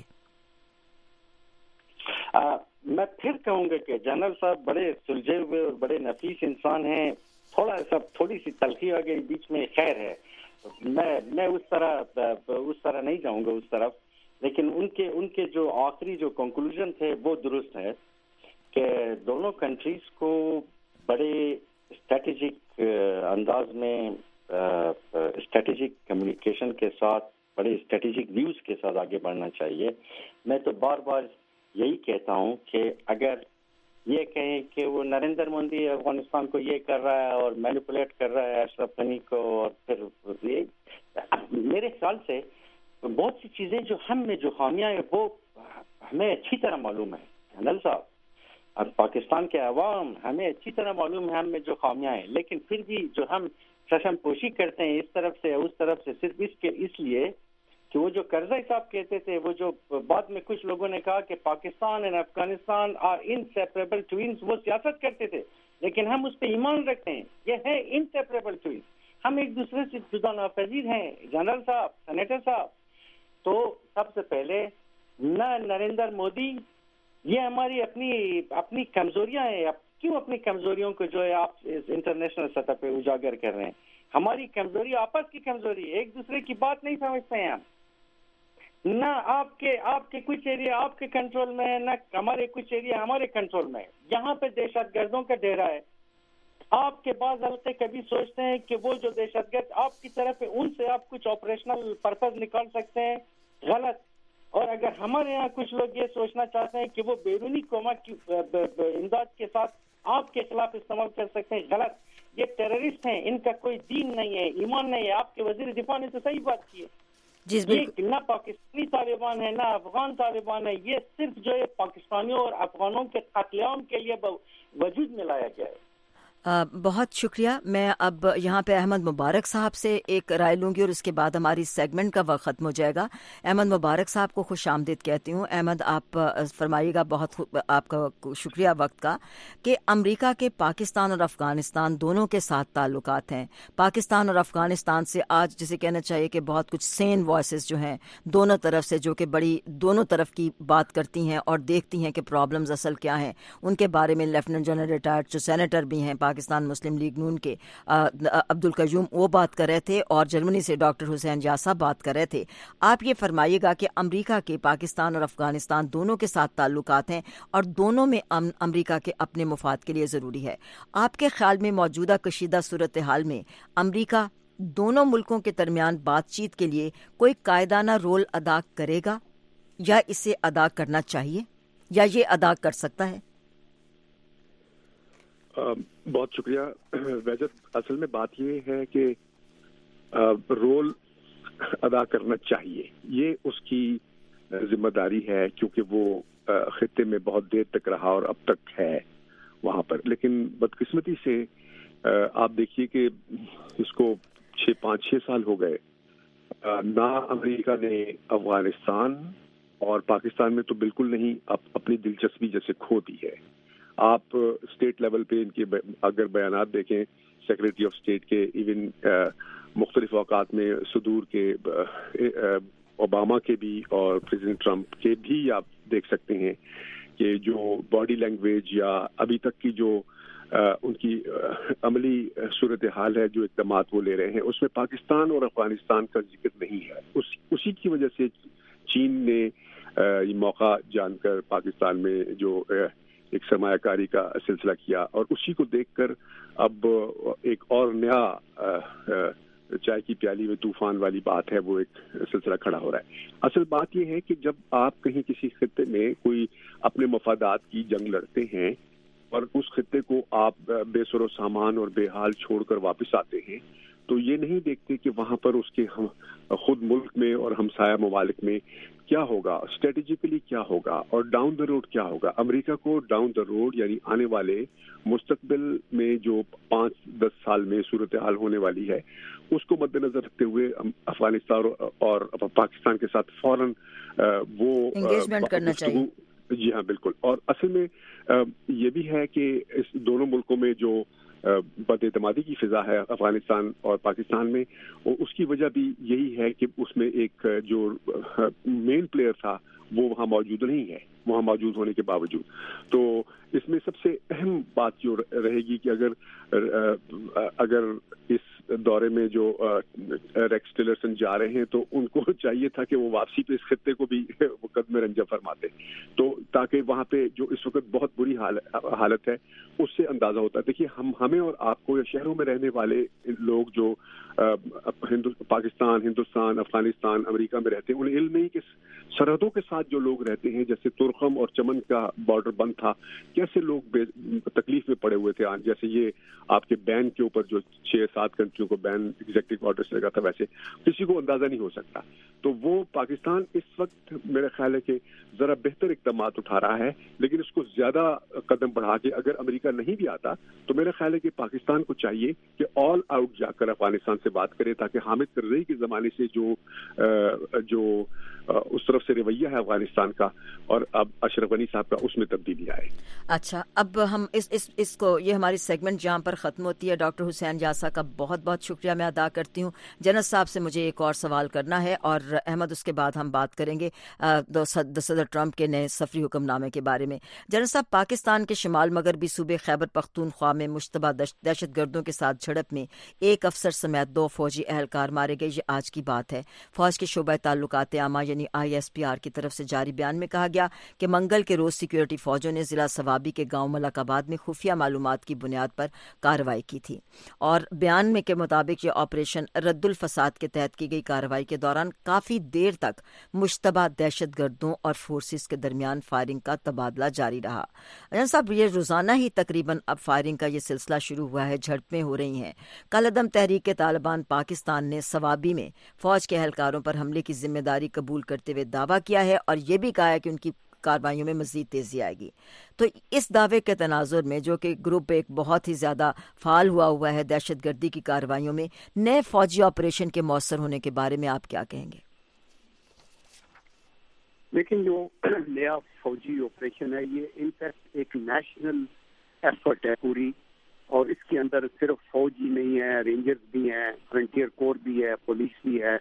میں پھر کہوں گا کہ جنرل صاحب بڑے سلجھے ہوئے اور بڑے نفیس انسان ہیں. تھوڑی سی تلخی آ گئی بیچ میں، خیر ہے، میں اس طرح نہیں جاؤں گا اس طرف، لیکن ان کے جو آخری جو کنکلوژن تھے وہ درست ہے کہ دونوں کنٹریز کو بڑے اسٹریٹجک انداز میں، اسٹریٹجک کمیونیکیشن کے ساتھ، بڑے اسٹریٹجک ویوز کے ساتھ آگے بڑھنا چاہیے. میں تو بار بار یہی کہتا ہوں کہ اگر یہ کہیں کہ وہ نریندر مودی افغانستان کو یہ کر رہا ہے اور مینیپولیٹ کر رہا ہے اشرف غنی کو، اور پھر میرے خیال سے بہت سی چیزیں جو ہم میں جو خامیاں ہیں وہ ہمیں اچھی طرح معلوم ہے جنرل صاحب، اور پاکستان کے عوام ہمیں اچھی طرح معلوم ہے ہم میں جو خامیاں ہیں، لیکن پھر بھی جو ہم چشم پوشی کرتے ہیں اس طرف سے اس طرف سے، صرف اس لیے کہ وہ جو کرزئی صاحب کہتے تھے، وہ جو بعد میں کچھ لوگوں نے کہا کہ پاکستان اور افغانستان آر انسیپریبل ٹوئنز، وہ سیاست کرتے تھے لیکن ہم اس پہ ایمان رکھتے ہیں، یہ ہے انسیپریبل ٹوئنز، ہم ایک دوسرے سے جدا ناپذیر ہیں جنرل صاحب، سینیٹر صاحب. تو سب سے پہلے نہ نریندر مودی، یہ ہماری اپنی کمزوریاں ہیں. کیوں اپنی کمزوریوں کو جو ہے آپ انٹرنیشنل سطح پہ اجاگر کر رہے ہیں؟ ہماری کمزوری آپس کی کمزوری، ایک دوسرے کی بات نہیں سمجھتے ہیں ہم. نہ آپ کے کچھ ایریا آپ کے کنٹرول میں ہے، نہ ہمارے کچھ ایریا ہمارے کنٹرول میں ہے. یہاں پہ دہشت گردوں کا ڈیرا ہے. آپ کے بعض حلقے کبھی سوچتے ہیں کہ وہ جو دہشت گرد آپ کی طرف ہے ان سے آپ کچھ آپریشنل پرپز نکال سکتے ہیں، غلط. اور اگر ہمارے یہاں کچھ لوگ یہ سوچنا چاہتے ہیں کہ وہ بیرونی قوموں کی امداد کے ساتھ آپ کے خلاف استعمال کر سکتے ہیں، غلط. یہ ٹیررسٹ ہیں، ان کا کوئی دین نہیں ہے، ایمان نہیں ہے. آپ کے وزیر دفاع نے تو صحیح بات کی ہے. یہ نہ پاکستانی طالبان ہے نہ افغان طالبان ہے، یہ صرف جو ہے پاکستانیوں اور افغانوں کے قتل عام کے لیے وجود میں لایا گیا ہے. بہت شکریہ. میں اب یہاں پہ احمد مبارک صاحب سے ایک رائے لوں گی اور اس کے بعد ہماری سیگمنٹ کا وقت ختم ہو جائے گا. احمد مبارک صاحب کو خوش آمدید کہتی ہوں. احمد، آپ فرمائیے گا. بہت آپ کا شکریہ وقت کا. کہ امریکہ کے پاکستان اور افغانستان دونوں کے ساتھ تعلقات ہیں. پاکستان اور افغانستان سے آج جسے کہنا چاہیے کہ بہت کچھ سین وائسز جو ہیں دونوں طرف سے، جو کہ بڑی دونوں طرف کی بات کرتی ہیں اور دیکھتی ہیں کہ پرابلمز اصل کیا ہیں، ان کے بارے میں لیفٹیننٹ جنرل ریٹائرڈ جو سینیٹر بھی ہیں پاکستان مسلم لیگ نون کے عبد القیوم، وہ بات کر رہے تھے، اور جرمنی سے ڈاکٹر حسین یاسا بات کر رہے تھے. آپ یہ فرمائیے گا کہ امریکہ کے پاکستان اور افغانستان دونوں کے ساتھ تعلقات ہیں اور دونوں میں امریکہ کے اپنے مفاد کے لیے ضروری ہے. آپ کے خیال میں موجودہ کشیدہ صورتحال میں امریکہ دونوں ملکوں کے درمیان بات چیت کے لیے کوئی قائدانہ رول ادا کرے گا، یا اسے ادا کرنا چاہیے، یا یہ ادا کر سکتا ہے؟ بہت شکریہ. ویسے اصل میں بات یہ ہے کہ رول ادا کرنا چاہیے، یہ اس کی ذمہ داری ہے، کیونکہ وہ خطے میں بہت دیر تک رہا اور اب تک ہے وہاں پر. لیکن بدقسمتی سے آپ دیکھیے کہ اس کو 5-6 سال ہو گئے، نہ امریکہ نے افغانستان اور پاکستان میں تو بالکل نہیں اپنی دلچسپی جیسے کھو دی ہے. آپ اسٹیٹ لیول پہ ان کے اگر بیانات دیکھیں، سیکریٹری آف اسٹیٹ کے، ایون مختلف اوقات میں صدور کے، اوباما کے بھی اور پریزیڈنٹ ٹرمپ کے بھی آپ دیکھ سکتے ہیں کہ جو باڈی لینگویج یا ابھی تک کی جو ان کی عملی صورتحال ہے، جو اقدامات وہ لے رہے ہیں، اس میں پاکستان اور افغانستان کا ذکر نہیں ہے. اسی کی وجہ سے چین نے یہ موقع جان کر پاکستان میں جو ایک سرمایہ کاری کا سلسلہ کیا، اور اسی کو دیکھ کر اب ایک اور نیا چائے کی پیالی میں طوفان والی بات ہے، وہ ایک سلسلہ کھڑا ہو رہا ہے. اصل بات یہ ہے کہ جب آپ کہیں کسی خطے میں کوئی اپنے مفادات کی جنگ لڑتے ہیں اور اس خطے کو آپ بے سر و سامان اور بے حال چھوڑ کر واپس آتے ہیں، تو یہ نہیں دیکھتے کہ وہاں پر اس کے خود ملک میں اور ہمسایہ ممالک میں کیا ہوگا، اسٹریٹجیکلی کیا ہوگا اور ڈاؤن دا روڈ کیا ہوگا. امریکہ کو ڈاؤن دا روڈ یعنی آنے والے مستقبل میں جو 5-10 سال میں صورتحال ہونے والی ہے، اس کو مد نظر رکھتے ہوئے افغانستان اور پاکستان کے ساتھ فوراً وہ انگیجمنٹ کرنا چاہیے. جی ہاں، بالکل. اور اصل میں یہ بھی ہے کہ اس دونوں ملکوں میں جو بد اعتمادی کی فضا ہے افغانستان اور پاکستان میں، اس کی وجہ بھی یہی ہے کہ اس میں ایک جو مین پلیئر تھا وہ وہاں موجود نہیں ہے، وہاں موجود ہونے کے باوجود. تو اس میں سب سے اہم بات جو رہے گی کہ اگر اس دورے میں جو ریکس ٹیلرسن جا رہے ہیں تو ان کو چاہیے تھا کہ وہ واپسی پہ اس خطے کو بھی قدم رنجہ فرماتے، تو تاکہ وہاں پہ جو اس وقت بہت بری حالت ہے اس سے اندازہ ہوتا ہے. دیکھیے ہمیں اور آپ کو یا شہروں میں رہنے والے لوگ جو پاکستان، ہندوستان، افغانستان، امریکہ میں رہتے ہیں، انہیں علم نہیں کہ سرحدوں کے ساتھ جو لوگ رہتے ہیں، جیسے ترخم اور چمن کا بارڈر بند تھا، کیسے لوگ تکلیف میں پڑے ہوئے تھے. جیسے یہ آپ کے بین کے اوپر جو 6-7 کنٹریوں کو بین ایگزیکٹو آرڈر سے لگا تھا، ویسے کسی کو اندازہ نہیں ہو سکتا. تو وہ پاکستان اس وقت میرا خیال ہے کہ ذرا بہتر اقدامات اٹھا رہا ہے، لیکن اس کو زیادہ قدم بڑھا کے اگر امریکہ نہیں بھی آتا تو میرا خیال ہے کہ پاکستان کو چاہیے کہ آل آؤٹ جا کر افغانستان سے بات کرے، تاکہ حامد کرزئی کے زمانے سے جو اس طرف سے رویہ ہے افغانستان کا اور اب اشرف غنی صاحب کا، اس میں تبدیلی آئے. اچھا، اب ہم اس کو، یہ ہماری سیگمنٹ جہاں پر ختم ہوتی ہے. ڈاکٹر حسین یاسا کا بہت बहुत बहुत शुक्रिया मैं अदा करती हूँ। जनरल साहब से मुझे एक और सवाल करना है और अहमद उसके बाद हम बात करेंगे सदर ट्रंप के नए सफरी हुक्मनामे के बारे में। जनरल साहब, पाकिस्तान के शिमाल मगरबी सूबे खैबर पख्तूनख्वा में मुश्तबा दहशत गर्दों के साथ झड़प में एक अफसर समेत 2 फौजी एहलकार मारे गए। ये आज की बात है। फौज के शोबा ताल्लुकात आमा यानी ISPR की तरफ से जारी बयान में कहा गया कि मंगल के रोज सिक्योरिटी फौजों ने जिला सवाबी के गांव मलकाबाद में खुफिया मालूमात की बुनियाद पर कार्रवाई की थी और बयान में के मुताबिक ये ऑपरेशन रद्दुल फसाद के तहत की गई कार्रवाई के दौरान काफी देर तक मुश्तबा दहशत गर्दों और फोर्सेस के दरमियान फायरिंग का तबादला जारी रहा। अजन साहब, ये रोजाना ही तकरीबन अब फायरिंग का ये सिलसिला शुरू हुआ है, झड़पें हो रही हैं। कल अदम तहरीक तालिबान पाकिस्तान ने सवाबी में फौज के एहलकारों पर हमले की जिम्मेदारी कबूल करते हुए दावा किया है और ये भी कहा है कि उनकी कार्रवाइयों में मजीद तेजी आएगी। तो इस दावे के तनाजुर में, जो कि ग्रुप एक बहुत ही ज्यादा फाल हुआ है दहशतगर्दी की कार्रवाइयों में, नए फौजी ऑपरेशन के मौसर होने के बारे में आप क्या कहेंगे? लेकिन जो नया फौजी ऑपरेशन है ये इनफैक्ट एक नेशनल एफर्ट है पूरी, और इसके अंदर सिर्फ फौज ही नहीं है, रेंजर्स भी हैं, फ्रंटियर कोर भी है, पुलिस भी है,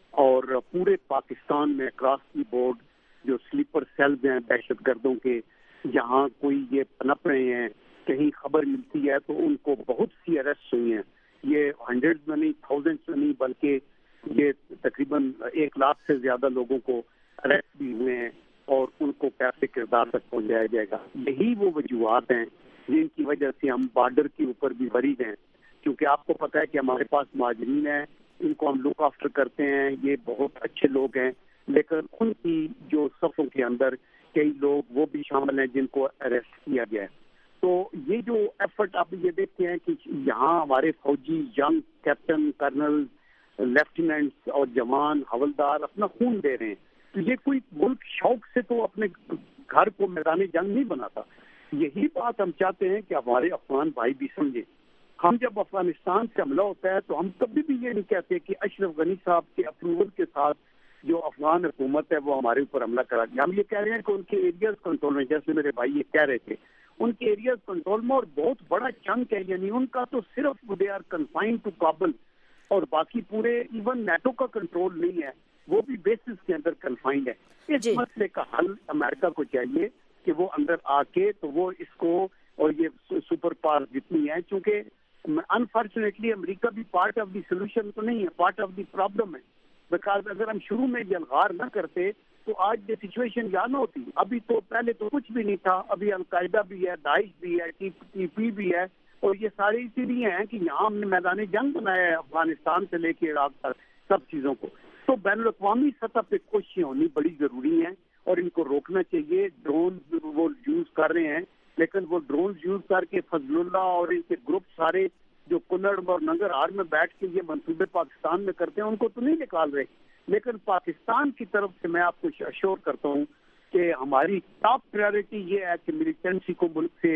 और पूरे पाकिस्तान में अक्रॉस दी बोर्ड जो स्लीपर सेल्स हैं दहशत गर्दों के, जहाँ कोई ये पनप रहे हैं, कहीं खबर मिलती है तो उनको बहुत सी अरेस्ट हुई हैं। ये हंड्रेड्स में नहीं, थाउजेंड्स में नहीं, बल्कि ये तकरीबन 1 लाख से ज्यादा लोगों को अरेस्ट भी हुए हैं और उनको कैसे किरदार तक पहुंचाया जाएगा। यही वो वजूहात हैं जिनकी वजह से हम बॉर्डर के ऊपर भी वरीद हैं, क्योंकि आपको पता है कि हमारे पास मुहाजिरीन हैं, इनको हम लुक आफ्टर करते हैं, ये बहुत अच्छे लोग हैं, लेकिन उनकी जो सफ़ों के अंदर कई लोग वो भी शामिल हैं जिनको अरेस्ट किया गया है। तो ये जो एफर्ट आप ये देखते हैं कि यहाँ हमारे फौजी यंग कैप्टन, कर्नल, लेफ्टिनेंट्स और जवान, हवलदार अपना खून दे रहे हैं, तो ये कोई मुल्क शौक से तो अपने घर को मैदानी जंग नहीं बनाता। यही बात हम चाहते हैं कि हमारे अफगान भाई भी समझे। हम जब अफगानिस्तान से हमला होता है तो हम कभी भी ये नहीं कहते कि अशरफ गनी साहब के अप्रूवल के साथ जो अफगान हुकूमत है वो हमारे ऊपर हमला करा दिया। हम ये कह रहे हैं कि उनके एरियाज कंट्रोल में, जैसे मेरे भाई ये कह रहे थे, उनके एरियाज कंट्रोल में और बहुत बड़ा चंक है, यानी उनका तो सिर्फ they are confined to Kabul, और बाकी पूरे इवन नेटो का कंट्रोल नहीं है, वो भी बेसिस के अंदर कन्फाइंड है। इस मसले का हल अमेरिका को चाहिए कि वो अंदर आके तो वो इसको, और ये सुपर पावर जितनी है, चूंकि अनफॉर्चुनेटली अमेरिका भी पार्ट ऑफ द सोल्यूशन तो नहीं है, पार्ट ऑफ द प्रॉब्लम है। बिकॉज अगर हम शुरू में जलगार न करते तो आज ये सिचुएशन यहाँ न होती। अभी तो पहले तो कुछ भी नहीं था, अभी अलकायदा भी है, दाइश भी है, TTP भी है, और ये सारे इसीलिए हैं कि यहाँ हमने मैदानी जंग बनाया है अफगानिस्तान से लेके इराक तक सब चीज़ों को। तो बैनुल-अक़वामी सतह पे कोशिशें होनी बड़ी ज़रूरी हैं और इनको रोकना चाहिए। ड्रोन वो यूज़ कर रहे हैं, लेकिन वो ड्रोन यूज़ करके फजलुल्लाह और इनके ग्रुप सारे जो कुल्लड़ और नंगरहार में बैठ के ये मंसूबे पाकिस्तान में करते हैं, उनको तो नहीं निकाल रहे। लेकिन पाकिस्तान की तरफ से मैं आपको अश्योर करता हूँ कि हमारी टॉप प्रायोरिटी ये है कि मिलिटेंसी को मुल्क से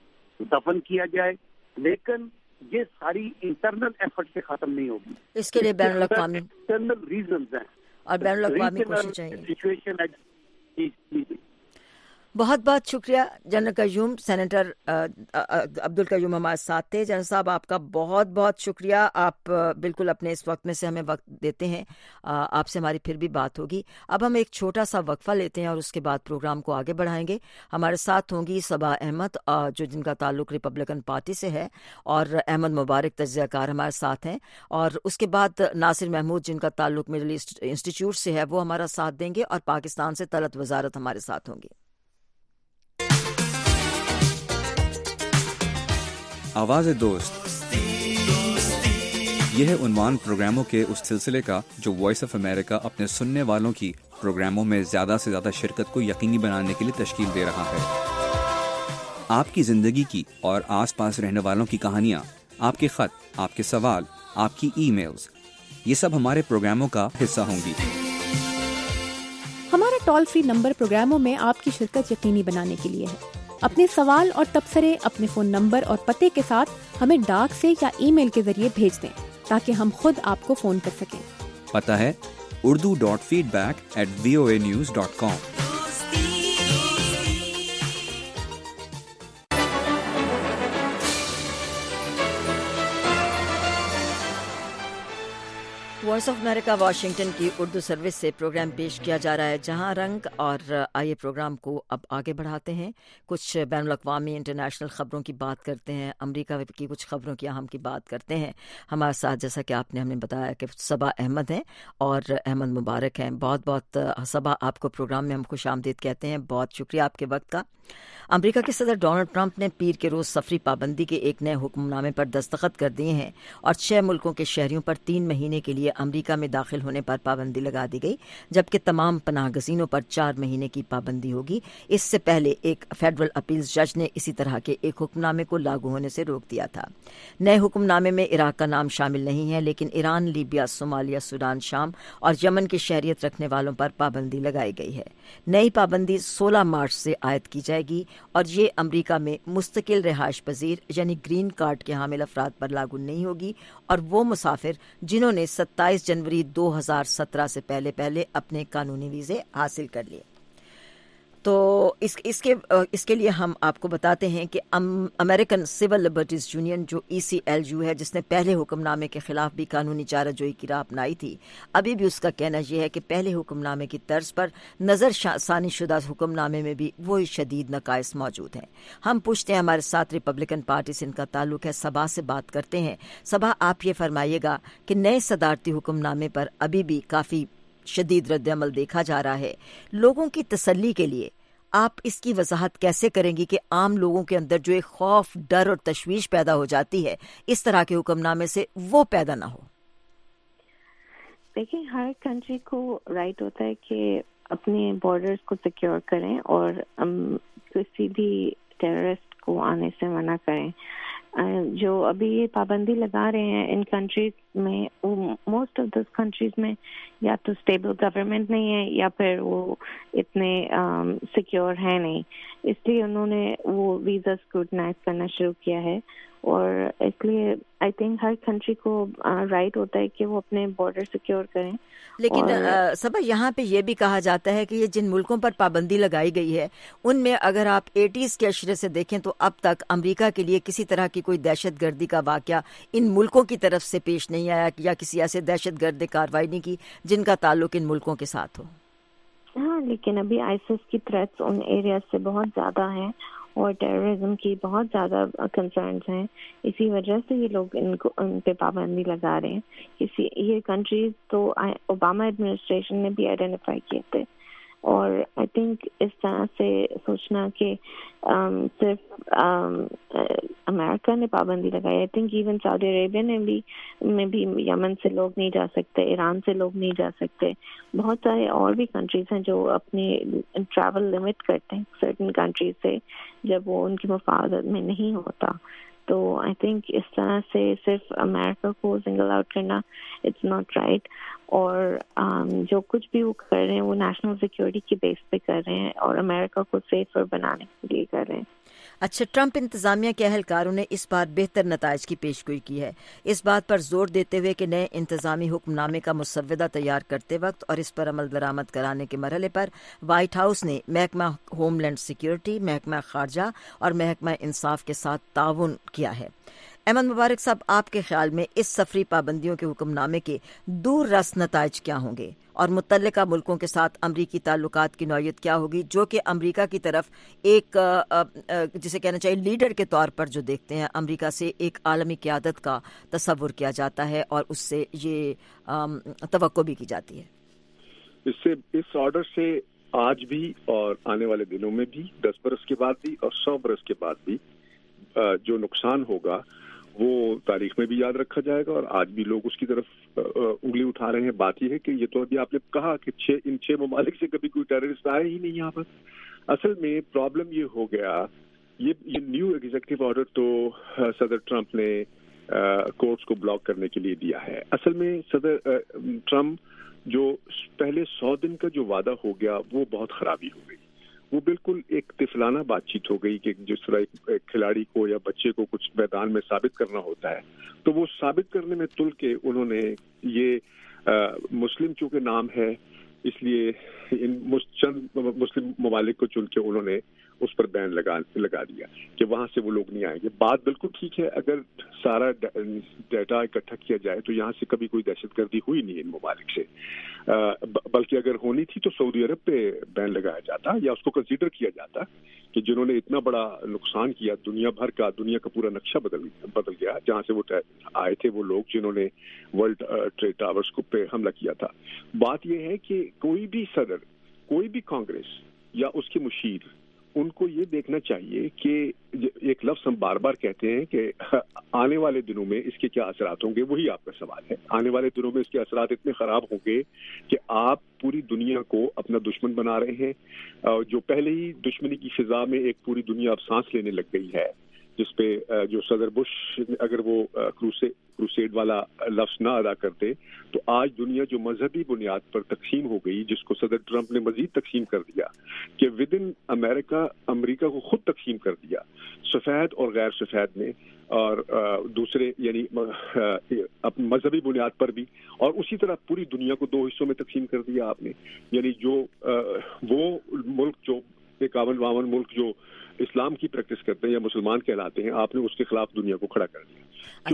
दफन किया जाए, लेकिन ये सारी इंटरनल एफर्ट से खत्म नहीं होगी। इसके लिए बैनुल-अक़वामी इंटरनल रीजंस हैं और बैनुल-अक़वामी कोशिश चाहिए। सिचुएशन है। बहुत बहुत शुक्रिया जनरल कयूम, सेनेटर अब्दुल कयूम हमारे साथ थे। जनरल साहब, आपका बहुत बहुत शुक्रिया, आप बिल्कुल अपने इस वक्त में से हमें वक्त देते हैं। आपसे हमारी फिर भी बात होगी। अब हम एक छोटा सा वक्फा लेते हैं और उसके बाद प्रोग्राम को आगे बढ़ाएंगे। हमारे साथ होंगी सबा अहमद, जो जिनका ताल्लुक रिपब्लिकन पार्टी से है, और अहमद मुबारक तज्ज़ियाकार हमारे साथ हैं, और उसके बाद नासिर महमूद जिनका ताल्लुक मिडल ईस्ट इंस्टीट्यूट से है, वो हमारा साथ देंगे, और पाकिस्तान से तलत वजारत हमारे साथ होंगी। आवाज़ दोस्त, यह है उन्वान प्रोग्रामों के उस सिलसिले का जो वॉइस ऑफ अमेरिका अपने सुनने वालों की प्रोग्रामों में ज़्यादा से ज़्यादा शिरकत को यकीनी बनाने के लिए तश्कील दे रहा है। आपकी ज़िंदगी की और आसपास रहने वालों की कहानियाँ, आपके ख़त, आपके सवाल, आपकी ईमेल्स, ये सब हमारे प्रोग्रामों का हिस्सा होंगी। हमारा टोल फ्री नंबर प्रोग्रामों में आपकी शिरकत यकीनी बनाने के लिए है। अपने सवाल और तबसरे अपने फ़ोन नंबर और पते के साथ हमें डाक से या ईमेल के जरिए भेज दें, ताकि हम खुद आपको फ़ोन कर सकें। पता है urdu.feedback@voanews.com। Voice of America Washington की उर्दू सर्विस से प्रोग्राम पेश किया जा रहा है जहां रंग। और आइए प्रोग्राम को अब आगे बढ़ाते हैं, कुछ बैनुल-अक़वामी इंटरनेशनल ख़बरों की बात करते हैं, अमेरिका की कुछ ख़बरों की अहम की बात करते हैं। हमारे साथ जैसा कि हमें बताया कि सबा अहमद हैं और अहमद मुबारक हैं। बहुत बहुत सबा, आपको प्रोग्राम में हम खुशामदीद कहते हैं, बहुत शुक्रिया आपके वक्त का। अमेरिका के सदर डोनाल्ड ट्रंप ने पीर के रोज़ सफरी पाबंदी के एक नए हुक्मनामे पर दस्तखत कर दिए हैं और 6 मुल्कों के शहरियों पर 3 महीने के लिए अमेरिका में दाखिल होने पर पाबंदी लगा दी गई, जबकि तमाम पनाह गज़ीनों पर 4 महीने की पाबंदी होगी। इससे पहले एक फेडरल अपील्स जज ने इसी तरह के एक हुक्मनामे को लागू होने से रोक दिया था। नए हुक्मनामे में इराक का नाम शामिल नहीं है, लेकिन ईरान, लीबिया, सोमालिया, सूडान, शाम और यमन की शहरियत रखने वालों पर पाबंदी लगाई गई है। नई पाबंदी 16 मार्च से आयद की जाएगी और ये अमेरिका में मुस्तकिल रिहाइश पजीर यानी ग्रीन कार्ड के हामिल अफराद पर लागू नहीं होगी और वो मुसाफिर जिन्होंने 27 जनवरी 2017 से पहले अपने कानूनी वीज़े हासिल कर लिए। तो इसके लिए हम आपको बताते हैं कि अमेरिकन सिविल लिबर्टीज यूनियन जो ECLU है, जिसने पहले हुक्मनामे के खिलाफ भी कानूनी चाराजोई की राह अपनाई थी, अभी भी उसका कहना यह है कि पहले हुक्मनामे की तर्ज पर नज़रसानी शुदा हुक्मनामे में भी वही शदीद नकाइस मौजूद हैं। हम पूछते हैं, हमारे साथ रिपब्लिकन पार्टी से इनका ताल्लुक है, सबा से बात करते हैं। सबा, आप ये फरमाइएगा कि नए सदारती हुक्मनामे पर अभी भी काफ़ी शदीद रद्द-ए-अमल देखा जा रहा है। लोगों की तसल्ली के लिए आप इसकी वजाहत कैसे करेंगी कि आम लोगों के अंदर जो एक खौफ, डर और तशवीश पैदा हो जाती है इस तरह के हुक्मनामे से, वो पैदा ना हो? देखिए, हर कंट्री को राइट होता है कि अपने बॉर्डर्स को सिक्योर करें और किसी भी टेररिस्ट को आने से मना करें। जो अभी ये पाबंदी लगा रहे हैं इन कंट्रीज में, मोस्ट ऑफ दिस कंट्रीज में या तो स्टेबल गवर्नमेंट नहीं है या फिर वो इतने सिक्योर है नहीं, इसलिए उन्होंने वो वीज़ा स्क्रूटनाइज करना शुरू किया है। और इसलिए आई थिंक हर कंट्री को राइट होता है कि वो अपने बॉर्डर सिक्योर करें। लेकिन सबा, यहाँ पे ये भी कहा जाता है कि ये जिन मुल्कों पर पाबंदी लगाई गई है उनमें अगर आप 80s के अशरे से देखें तो अब तक अमेरिका के लिए किसी तरह की कोई दहशतगर्दी का वाकया इन मुल्कों की तरफ से पेश नहीं आया या किसी ऐसे दहशतगर्द कार्रवाई नहीं की जिनका ताल्लुक इन मुल्कों के साथ हो। हाँ, लेकिन अभी आईसिस की थ्रेट्स उन एरिया से बहुत ज़्यादा हैं और टेररिज्म की बहुत ज़्यादा कंसर्न्स हैं। इसी वजह से ये लोग इन पे पाबंदी लगा रहे हैं। ये कंट्रीज तो ओबामा एडमिनिस्ट्रेशन ने भी आइडेंटिफाई किए थे और आई थिंक इस तरह से सोचना कि सिर्फ अमेरिका ने पाबंदी लगाई, I think even Saudi Arabia में भी यमन से लोग नहीं जा सकते, ईरान से लोग नहीं जा सकते। बहुत सारे और भी कंट्रीज हैं जो अपनी ट्रैवल लिमिट करते हैं सर्टेन कंट्रीज से जब वो उनकी मुफादत में नहीं होता। तो आई थिंक इस तरह से सिर्फ अमेरिका को सिंगल आउट करना इट्स नॉट राइट। और जो कुछ भी वो कर रहे हैं वो नेशनल सिक्योरिटी की बेस पे कर रहे हैं और अमेरिका को सेफर बनाने के लिए कर रहे हैं। अच्छा, ट्रंप इंतजामिया के अहलकारों ने इस बार बेहतर नताइज की पेशगोई की है, इस बात पर जोर देते हुए कि नए इंतजामी हुक्मनामे का मुसव्वदा तैयार करते वक्त और इस पर अमल दरामद कराने के मरहले पर व्हाइट हाउस ने महकमा होमलैंड सिक्योरिटी, महकमा खारजा और महकमा इंसाफ के साथ ताउन किया है। अहमद मुबारक साहब, आपके ख्याल में इस सफरी पाबंदियों के हुक्मनामे के दूर रस नताइज क्या होंगे और मुतल्लिका मुल्कों के साथ अमरीकी ताल्लुकात की नौयत क्या होगी, जो कि अमरीका की तरफ एक जिसे कहना चाहिए लीडर के तौर पर जो देखते हैं, अमरीका से एक आलमी क़यादत का तस्वुर किया जाता है और उससे ये तवक्को भी की जाती है। इस ऑर्डर से आज भी और आने वाले दिनों में भी, 10 बरस के बाद भी और 100 बरस के बाद भी जो नुकसान होगा वो तारीख में भी याद रखा जाएगा और आज भी लोग उसकी तरफ उंगली उठा रहे हैं। बात यह है कि ये तो अभी आपने कहा कि इन 6 ममालिक से कभी कोई टेररिस्ट आए ही नहीं यहाँ पर। असल में प्रॉब्लम ये हो गया, ये न्यू एग्जीक्यूटिव ऑर्डर तो सदर ट्रंप ने कोर्ट्स को ब्लॉक करने के लिए दिया है। असल में सदर ट्रंप जो पहले 100 दिन का जो वादा हो गया वो बहुत खराबी हो गई। वो बिल्कुल एक तिफलाना बातचीत हो गई कि जिस तरह एक खिलाड़ी को या बच्चे को कुछ मैदान में साबित करना होता है तो वो साबित करने में तुल के उन्होंने ये मुस्लिम चूंकि नाम है اس لیے چند مسلم ممالک کو چن کے انہوں نے اس پر بین لگا دیا کہ وہاں سے وہ لوگ نہیں آئیں گے. بات بالکل ٹھیک ہے, اگر سارا ڈیٹا اکٹھا کیا جائے تو یہاں سے کبھی کوئی دہشت گردی ہوئی نہیں ان ممالک سے, بلکہ اگر ہونی تھی تو سعودی عرب پہ بین لگایا جاتا یا اس کو کنسیڈر کیا جاتا کہ جنہوں نے اتنا بڑا نقصان کیا, دنیا کا پورا نقشہ بدل گیا. جہاں سے وہ آئے تھے وہ لوگ جنہوں نے ورلڈ ٹریڈ ٹاورز پہ حملہ کیا تھا. بات یہ ہے کہ کوئی بھی صدر, کوئی بھی کانگریس یا اس کے مشیر, ان کو یہ دیکھنا چاہیے کہ ایک لفظ ہم بار بار کہتے ہیں کہ آنے والے دنوں میں اس کے کیا اثرات ہوں گے. وہی آپ کا سوال ہے. آنے والے دنوں میں اس کے اثرات اتنے خراب ہوں گے کہ آپ پوری دنیا کو اپنا دشمن بنا رہے ہیں. جو پہلے ہی دشمنی کی فضا میں ایک پوری دنیا اب سانس لینے لگ گئی ہے, جس پہ جو صدر بش اگر وہ کروسیڈ والا لفظ نہ ادا کرتے تو آج دنیا جو مذہبی بنیاد پر تقسیم ہو گئی, جس کو صدر ٹرمپ نے مزید تقسیم کر دیا کہ ود ان امریکہ کو خود تقسیم کر دیا, سفید اور غیر سفید میں, اور دوسرے یعنی مذہبی بنیاد پر بھی, اور اسی طرح پوری دنیا کو 2 حصوں میں تقسیم کر دیا آپ نے. یعنی جو وہ ملک جو 51 ملک جو اسلام کی پریکٹس کرتے ہیں یا مسلمان کہلاتے ہیں, آپ نے اس کے خلاف دنیا کو کھڑا کر دیا.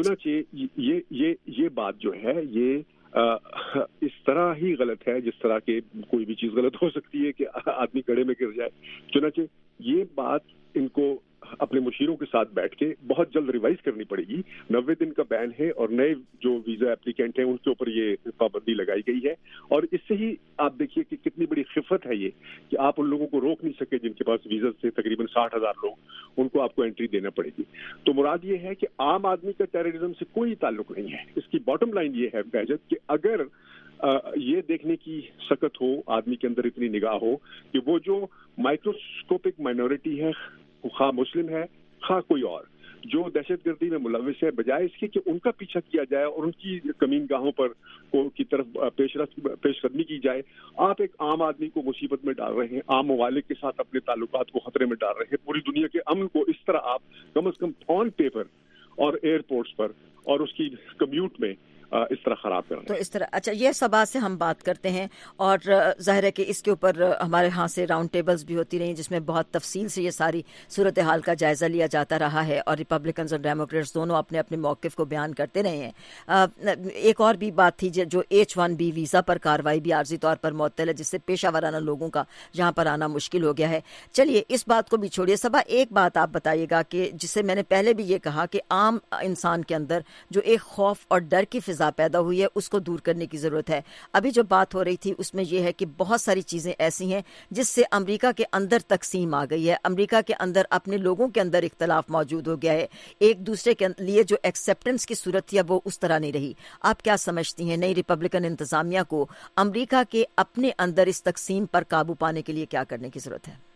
چنانچہ یہ بات جو ہے یہ اس طرح ہی غلط ہے جس طرح کہ کوئی بھی چیز غلط ہو سکتی ہے کہ آدمی گڑھے میں گر جائے. چنانچہ یہ بات ان کو اپنے مشیروں کے ساتھ بیٹھ کے بہت جلد ریوائز کرنی پڑے گی. 90 دن کا بین ہے اور نئے جو ویزا اپلیکینٹ ہیں ان کے اوپر یہ پابندی لگائی گئی ہے, اور اس سے ہی آپ دیکھیے کہ کتنی بڑی خفت ہے یہ کہ آپ ان لوگوں کو روک نہیں سکے جن کے پاس ویزا سے تقریباً 60,000 لوگ, ان کو آپ کو انٹری دینا پڑے گی. تو مراد یہ ہے کہ عام آدمی کا ٹیررزم سے کوئی تعلق نہیں ہے. اس کی باٹم لائن یہ ہے بہجت کہ اگر یہ دیکھنے کی سکت ہو آدمی کے اندر, اتنی نگاہ ہو کہ وہ جو مائکروسکوپک مائنورٹی ہے, خواہ مسلم ہے خواہ کوئی اور, جو دہشت گردی میں ملوث ہے, بجائے اس کے کہ ان کا پیچھا کیا جائے اور ان کی کمین گاہوں پر کی طرف پیش قدمی کی جائے, آپ ایک عام آدمی کو مصیبت میں ڈال رہے ہیں, عام ممالک کے ساتھ اپنے تعلقات کو خطرے میں ڈال رہے ہیں, پوری دنیا کے امن کو اس طرح آپ کم از کم آن پیپر اور ایئرپورٹس پر اور اس کی کمیوٹ میں اس طرح خراب کر رہے ہیں. تو اس طرح اچھا, یہ سبا سے ہم بات کرتے ہیں, اور ظاہر ہے کہ اس کے اوپر ہمارے ہاں سے راؤنڈ ٹیبلز بھی ہوتی رہی جس میں بہت تفصیل سے یہ ساری صورتحال کا جائزہ لیا جاتا رہا ہے, اور ریپبلکنز اور ڈیموکریٹس دونوں اپنے اپنے موقف کو بیان کرتے رہے ہیں. ایک اور بھی بات تھی جو H-1B ویزا پر کارروائی بھی عارضی طور پر معطل ہے, جس سے پیشہ ورانہ لوگوں کا یہاں پر آنا مشکل ہو گیا ہے. چلیے اس بات کو بھی چھوڑیے. صبا, ایک بات آپ بتائیے گا کہ جس سے میں نے پہلے بھی یہ کہا کہ عام انسان کے اندر جو ایک خوف اور ڈر کی فضا پیدا ہوئی ہے اس کو دور کرنے کی ضرورت ہے. ابھی جو بات ہو رہی تھی اس میں یہ ہے کہ بہت ساری چیزیں ایسی ہیں جس سے امریکہ کے اندر تقسیم آ گئی ہے, امریکہ کے اندر اپنے لوگوں کے اندر اختلاف موجود ہو گیا ہے, ایک دوسرے کے لیے جو ایکسیپٹنس کی صورت تھی وہ اس طرح نہیں رہی. آپ کیا سمجھتی ہیں نئی ریپبلکن انتظامیہ کو امریکہ کے اپنے اندر اس تقسیم پر قابو پانے کے لیے کیا کرنے کی ضرورت ہے؟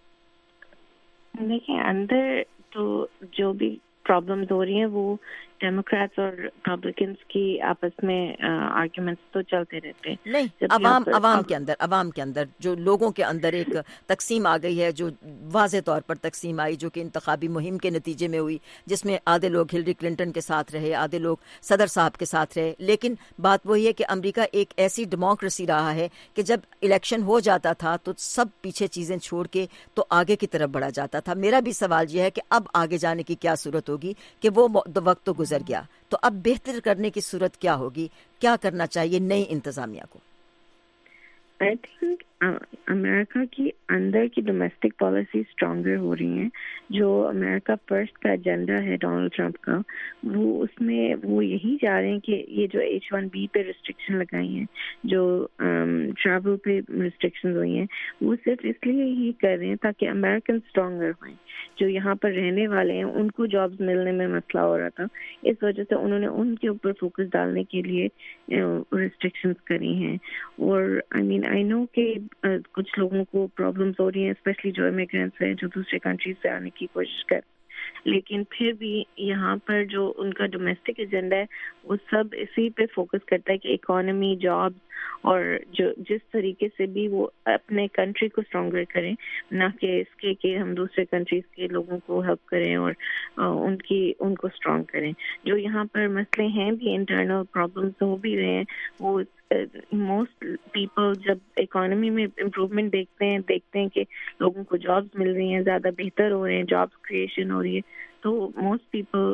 دیکھیں, اندر تو جو بھی پرابلمز ہو رہی ہیں وہ ڈیموکریٹس اور ریپبلکنس کی آپس میں آرگیومنٹس تو چلتے رہتے ہیں. نہیں, عوام کے اندر جو لوگوں کے اندر ایک تقسیم آ گئی ہے, جو واضح طور پر تقسیم آئی, جو کہ انتخابی مہم کے نتیجے میں ہوئی, جس میں آدھے لوگ ہلری کلنٹن کے ساتھ رہے, آدھے لوگ صدر صاحب کے ساتھ رہے. لیکن بات وہی ہے کہ امریکہ ایک ایسی ڈیموکریسی رہا ہے کہ جب الیکشن ہو جاتا تھا تو سب پیچھے چیزیں چھوڑ کے تو آگے کی طرف بڑھا جاتا تھا. میرا بھی سوال یہ ہے کہ اب آگے جانے کی کیا صورت ہوگی کہ وہ وقت تو گزر گیا, تو اب بہتر کرنے کی صورت کیا ہوگی, کیا کرنا چاہیے نئی انتظامیہ کو؟ آئی تھنک امریکہ کی اندر کی ڈومیسٹک پالیسی اسٹرانگر ہو رہی ہیں. جو امریکہ فرسٹ کا ایجنڈا ہے ڈونلڈ ٹرمپ کا, وہ اس میں وہ یہی چاہ رہے ہیں کہ یہ جو H-1B پہ ریسٹرکشن لگائی ہیں, جو ٹریول پہ ریسٹرکشن ہوئی ہیں, وہ صرف اس لیے ہی کر رہے ہیں تاکہ امریکن اسٹرانگر ہوئیں. جو یہاں پر رہنے والے ہیں ان کو جابز ملنے میں مسئلہ ہو رہا تھا, اس وجہ سے انہوں نے ان کے اوپر فوکس ڈالنے کے لیے ریسٹرکشنز کری ہیں. اور آئی نو کہ کچھ لوگوں کو پرابلمس ہو رہی ہیں, اسپیشلی جو امیگرینٹس ہیں جو دوسرے کنٹریز سے آنے کی کوشش کر, لیکن پھر بھی یہاں پر جو ان کا ڈومیسٹک ایجنڈا ہے وہ سب اسی پہ فوکس کرتا ہے کہ اکانومی, جابس, اور جو جس طریقے سے بھی وہ اپنے کنٹری کو اسٹرانگر کریں, نہ کہ اس کے کہ ہم دوسرے کنٹریز کے لوگوں کو ہیلپ کریں اور ان کو اسٹرانگ کریں. جو یہاں پر مسئلے ہیں بھی, انٹرنل پرابلمس ہو بھی رہے ہیں, وہ موسٹ پیپل جب اکانومی میں امپروومنٹ دیکھتے ہیں کہ لوگوں کو جابس مل رہی ہیں, زیادہ بہتر ہو رہے ہیں, جابس کریشن ہو رہی ہے, تو موسٹ پیپل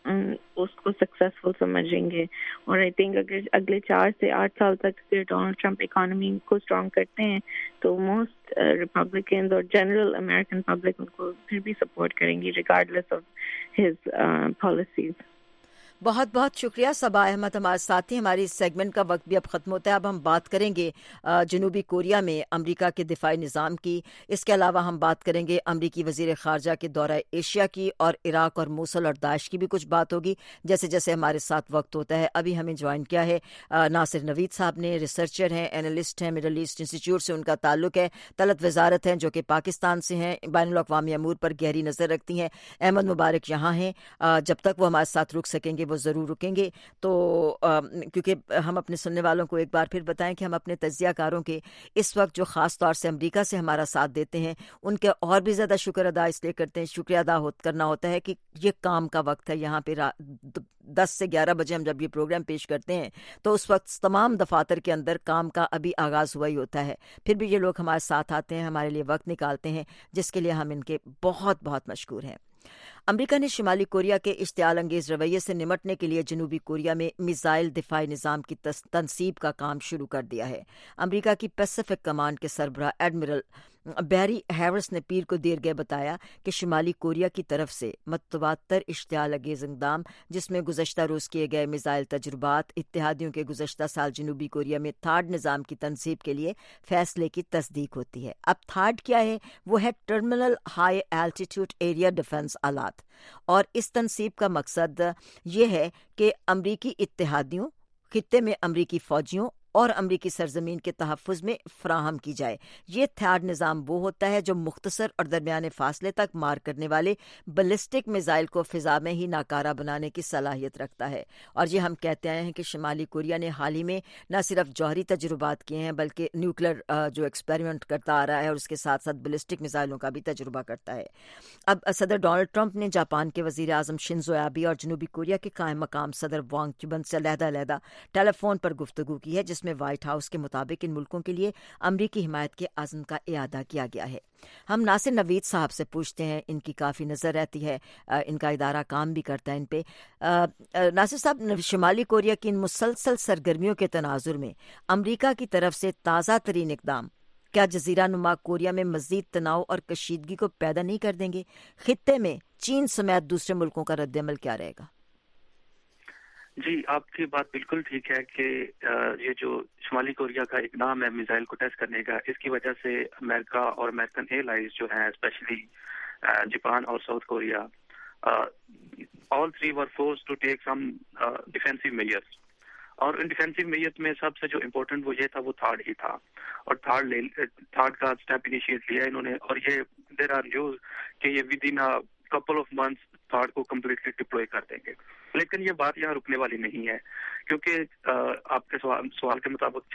اس کو سکسیسفل سمجھیں گے. اور آئی تھنک اگر اگلے 4 سے 8 سال تک پھر ڈونلڈ ٹرمپ اکانومی کو اسٹرانگ کرتے ہیں تو موسٹ ریپبلکنز اور جنرل امریکن پبلک ان کو پھر بھی سپورٹ کریں گی ریگارڈلیس آف ہز پالیسیز. بہت بہت شکریہ صبا احمد ہمارے ساتھی. ہماری اس سیگمنٹ کا وقت بھی اب ختم ہوتا ہے. اب ہم بات کریں گے جنوبی کوریا میں امریکہ کے دفاعی نظام کی. اس کے علاوہ ہم بات کریں گے امریکی وزیر خارجہ کے دورہ ایشیا کی, اور عراق اور موصل اور داعش کی بھی کچھ بات ہوگی جیسے جیسے ہمارے ساتھ وقت ہوتا ہے. ابھی ہمیں جوائن کیا ہے ناصر نوید صاحب نے, ریسرچر ہیں, اینالسٹ ہیں, مڈل ایسٹ انسٹیٹیوٹ سے ان کا تعلق ہے, طلعت وزارت ہیں جو کہ پاکستان سے ہیں, بین الاقوامی امور پر گہری نظر رکھتی ہیں. احمد مبارک یہاں ہیں, جب تک وہ ہمارے ساتھ رک سکیں گے وہ ضرور رکیں گے. تو کیونکہ ہم اپنے سننے والوں کو ایک بار پھر بتائیں کہ ہم اپنے تجزیہ کاروں کے اس وقت جو خاص طور سے امریکہ سے ہمارا ساتھ دیتے ہیں ان کے اور بھی زیادہ شکر ادا اس لیے کرتے ہیں, شکریہ ادا کرنا ہوتا ہے کہ یہ کام کا وقت ہے. یہاں پہ 10 سے 11 بجے ہم جب یہ پروگرام پیش کرتے ہیں تو اس وقت تمام دفاتر کے اندر کام کا ابھی آغاز ہوا ہی ہوتا ہے. پھر بھی یہ لوگ ہمارے ساتھ آتے ہیں, ہمارے لیے وقت نکالتے ہیں, جس کے لیے ہم ان کے بہت بہت مشکور ہیں. امریکہ نے شمالی کوریا کے اشتعال انگیز رویے سے نمٹنے کے لیے جنوبی کوریا میں میزائل دفاعی نظام کی تنصیب کا کام شروع کر دیا ہے. امریکہ کی پیسیفک کمانڈ کے سربراہ ایڈمرل بیری ہیورس نے پیر کو دیر گئے بتایا کہ شمالی کوریا کی طرف سے متواتر اشتعال انگیز اقدام, جس میں گزشتہ روز کیے گئے میزائل تجربات, اتحادیوں کے گزشتہ سال جنوبی کوریا میں تھاڈ نظام کی تنصیب کے لیے فیصلے کی تصدیق ہوتی ہے. اب تھاڈ کیا ہے؟ وہ ہے terminal high altitude area defence آلات, اور اس تنصیب کا مقصد یہ ہے کہ امریکی اتحادیوں, خطے میں امریکی فوجیوں اور امریکی سرزمین کے تحفظ میں فراہم کی جائے. یہ تھاڈ نظام وہ ہوتا ہے جو مختصر اور درمیانے فاصلے تک مار کرنے والے بلسٹک میزائل کو فضا میں ہی ناکارہ بنانے کی صلاحیت رکھتا ہے. اور یہ ہم کہتے آئے ہیں کہ شمالی کوریا نے حال ہی میں نہ صرف جوہری تجربات کیے ہیں بلکہ نیوکلیر جو ایکسپیریمنٹ کرتا آ رہا ہے اور اس کے ساتھ ساتھ بلسٹک میزائلوں کا بھی تجربہ کرتا ہے. اب صدر ڈونلڈ ٹرمپ نے جاپان کے وزیر اعظم شنزو آبے اور جنوبی کوریا کے قائم مقام صدر وانگ چیون سے علیحدہ ٹیلی فون پر گفتگو کی ہے, جس میں وائٹ ہاؤس کے مطابق ان ملکوں کے لیے امریکی حمایت کے عزم کا اعادہ کیا گیا ہے. ہم ناصر نوید صاحب سے پوچھتے ہیں, ان کی کافی نظر رہتی ہے, ان کا ادارہ کام بھی کرتا ہے ان پہ. ناصر صاحب, شمالی کوریا کی ان مسلسل سرگرمیوں کے تناظر میں امریکہ کی طرف سے تازہ ترین اقدام کیا جزیرہ نما کوریا میں مزید تناؤ اور کشیدگی کو پیدا نہیں کر دیں گے؟ خطے میں چین سمیت دوسرے ملکوں کا رد عمل کیا رہے گا؟ جی, آپ کی بات بالکل ٹھیک ہے کہ یہ جو شمالی کوریا کا اقدام ہے میزائل کو ٹیسٹ کرنے کا, اس کی وجہ سے امریکہ اور امریکن ایئر لائنز جو ہیں, اسپیشلی جاپان اور South Korea, all three were forced to take some defensive measures. اور ان ڈیفینسو میجرز میں سب سے جو امپورٹنٹ وہ یہ تھا, وہ تھاڈ ہی تھا, اور تھاڈ کا اسٹیپ انیشیٹ لیا انہوں نے. اور یہ دیر آر نیوز کہ یہ within couple of months تھاڈ کو کمپلیٹلی ڈپلوائے کر دیں گے. لیکن یہ بات یہاں رکنے والی نہیں ہے, کیونکہ آپ کے سوال کے مطابق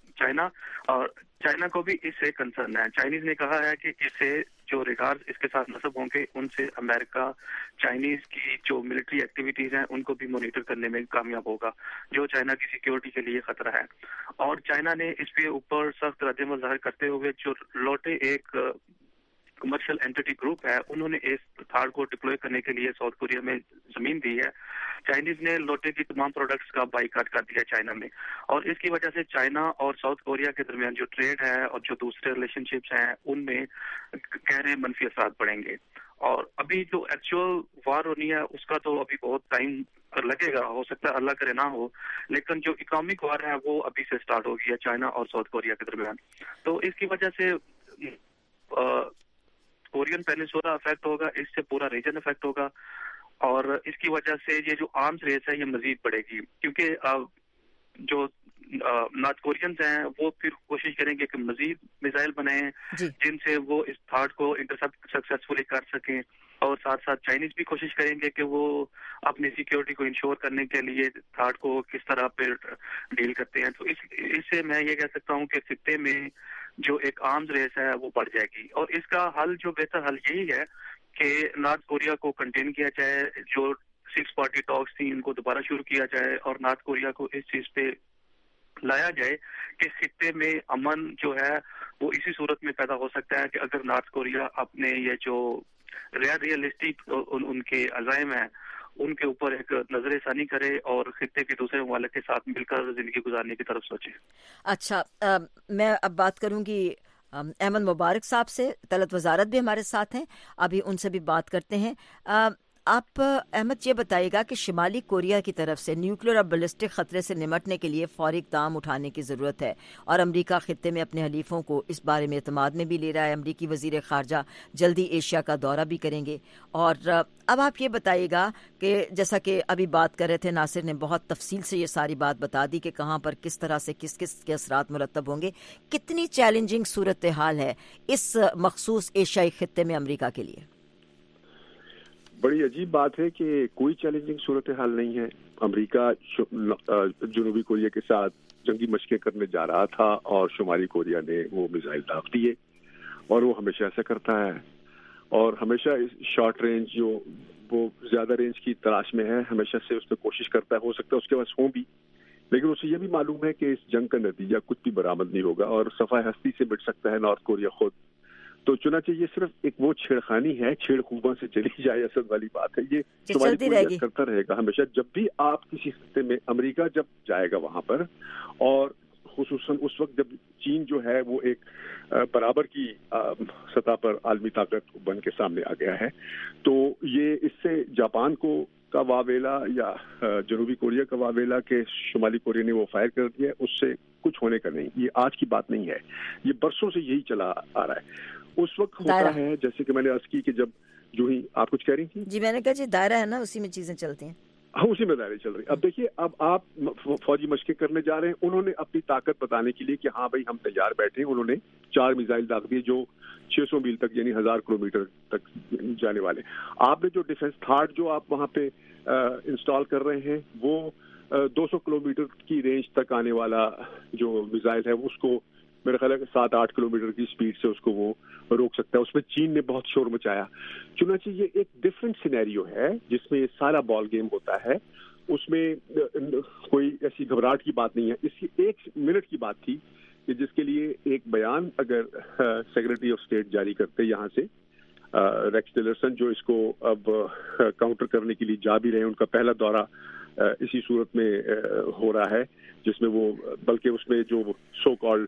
چائنا کو بھی اس سے کنسرن ہے. چائنیز نے کہا ہے کہ اس سے جو ریگارڈز اس کے ساتھ نصب ہوں گے, ان سے امریکہ چائنیز کی جو ملٹری ایکٹیویٹیز ہیں ان کو بھی مانیٹر کرنے میں کامیاب ہوگا, جو چائنا کی سیکیورٹی کے لیے خطرہ ہے. اور چائنا نے اس کے اوپر سخت رد عمل ظاہر کرتے ہوئے جو لوٹے ایک کمرشل اینٹی گروپ ہے, انہوں نے اس تھاڈ کو ڈپلوائے کرنے کے لیے ساؤتھ کوریا میں زمین دی ہے. چائنیز نے لوٹے کی تمام پروڈکٹس کا بائی کاٹ کر دیا چائنا میں, اور اس کی وجہ سے چائنا اور ساؤتھ کوریا کے درمیان جو ٹریڈ ہے اور جو دوسرے ریلیشن شپس ہیں ان میں گہرے منفی اثرات پڑیں گے. اور ابھی جو ایکچوئل وار ہونی ہے اس کا تو ابھی بہت ٹائم لگے گا, ہو سکتا ہے اللہ کرے نہ ہو, لیکن جو اکنامک وار ہے وہ ابھی سے سٹارٹ ہو گئی ہے چائنا اور ساؤتھ کوریا کے درمیان. تو اس کی وجہ سے کورین پیننسولا افیکٹ ہوگا, اس سے پورا ریجن افیکٹ ہوگا, اور اس کی وجہ سے یہ جو آرمز ریس ہے یہ مزید بڑھے گی, کیونکہ جو نارتھ کورینز ہیں وہ پھر کوشش کریں گے کہ مزید میزائل بنائیں جن سے وہ اس تھاڈ کو انٹرسپٹ سکسیسفلی کر سکیں, اور ساتھ ساتھ چائنیز بھی کوشش کریں گے کہ وہ اپنی سیکیورٹی کو انشور کرنے کے لیے تھاڈ کو کس طرح پہ ڈیل کرتے ہیں. تو اس سے میں یہ کہہ سکتا ہوں کہ خطے میں جو ایک آرمز ریس ہے وہ بڑھ جائے گی, اور اس کا حل جو بہتر حل یہی ہے کہ نارتھ کوریا کو کنٹین کیا جائے, جو 6 پارٹی ٹاکس تھیں ان کو دوبارہ شروع کیا جائے, اور نارتھ کوریا کو اس چیز پہ लाया जाए کہ خطے میں امن جو ہے وہ اسی صورت میں پیدا ہو سکتا ہے کہ اگر نارتھ کوریا اپنے یہ جو ریئلسٹک ان کے عزائم ہیں ان کے اوپر ایک نظر ثانی کرے اور خطے کے دوسرے ممالک کے ساتھ مل کر زندگی گزارنے کی طرف سوچے. اچھا، میں اب بات کروں گی احمد مبارک صاحب سے. طلعت وزارت بھی ہمارے ساتھ ہیں، ابھی ان سے بھی بات کرتے ہیں. آپ احمد یہ بتائیے گا کہ شمالی کوریا کی طرف سے نیوکلیر اور بیلسٹک خطرے سے نمٹنے کے لیے فوری اقدام اٹھانے کی ضرورت ہے، اور امریکہ خطے میں اپنے حلیفوں کو اس بارے میں اعتماد میں بھی لے رہا ہے. امریکی وزیر خارجہ جلدی ایشیا کا دورہ بھی کریں گے. اور اب آپ یہ بتائیے گا کہ جیسا کہ ابھی بات کر رہے تھے، ناصر نے بہت تفصیل سے یہ ساری بات بتا دی کہ کہاں پر کس طرح سے کس کس کے اثرات مرتب ہوں گے. کتنی چیلنجنگ صورتحال ہے اس مخصوص ایشیائی خطے میں امریکہ کے لیے؟ بڑی عجیب بات ہے کہ کوئی چیلنجنگ صورتحال نہیں ہے. امریکہ جنوبی کوریا کے ساتھ جنگی مشقیں کرنے جا رہا تھا اور شمالی کوریا نے وہ میزائل داغ دیے، اور وہ ہمیشہ ایسا کرتا ہے، اور ہمیشہ شارٹ رینج جو وہ زیادہ رینج کی تلاش میں ہے، ہمیشہ سے اس پہ کوشش کرتا ہے. ہو سکتا ہے اس کے پاس ہوں بھی، لیکن اسے یہ بھی معلوم ہے کہ اس جنگ کا نتیجہ کچھ بھی برآمد نہیں ہوگا اور صفحہ ہستی سے مٹ سکتا ہے نارتھ کوریا خود. تو چنانچہ یہ صرف ایک وہ چھیڑخانی ہے، چھیڑ خوباں سے چلی جائے اسد والی بات ہے. یہ شمالی کوریا کرتا رہے گا ہمیشہ. جب بھی آپ کسی خطے میں، امریکہ جب جائے گا وہاں پر، اور خصوصاً اس وقت جب چین جو ہے وہ ایک برابر کی سطح پر عالمی طاقت بن کے سامنے آ گیا ہے، تو یہ اس سے جاپان کو کا واویلا یا جنوبی کوریا کا واویلا کہ شمالی کوریا نے وہ فائر کر دیا، اس سے کچھ ہونے کا نہیں. یہ آج کی بات نہیں ہے، یہ برسوں سے یہی چلا آ رہا ہے. اس وقت ہوتا ہے جیسے کہ میں نے عرض کی کہ جب جو ہی آپ کچھ کہہ رہی تھی. جی میں نے کہا جی دائرہ ہے نا، اسی میں چیزیں چلتی ہیں. ہاں اسی میں دائرے چل رہی. اب دیکھیے، اب آپ فوجی مشقیں کرنے جا رہے ہیں، انہوں نے اپنی طاقت بتانے کے لیے کہ ہاں بھائی ہم تیار بیٹھے ہیں، انہوں نے 4 میزائل داغ دیے جو 600 میل تک یعنی 1000 کلومیٹر تک جانے والے. آپ نے جو ڈیفنس تھارڈ جو آپ وہاں پہ انسٹال کر رہے ہیں، وہ 200 کلومیٹر کی رینج تک آنے والا جو میزائل ہے اس کو میرا خیال ہے کہ 7-8 کلومیٹر کی سپیڈ سے اس کو وہ روک سکتا ہے. اس میں چین نے بہت شور مچایا. چنانچہ یہ ایک ڈفرینٹ سینیریو ہے جس میں یہ سارا بال گیم ہوتا ہے. اس میں کوئی ایسی گھبراہٹ کی بات نہیں ہے. اس کی 1 منٹ کی بات تھی کہ جس کے لیے ایک بیان اگر سیکرٹری آف اسٹیٹ جاری کرتے یہاں سے، ریکس ٹیلرسن جو اس کو اب کاؤنٹر کرنے کے لیے جا بھی رہے ہیں، ان کا پہلا دورہ اسی صورت میں ہو رہا ہے، جس میں وہ بلکہ اس میں جو so called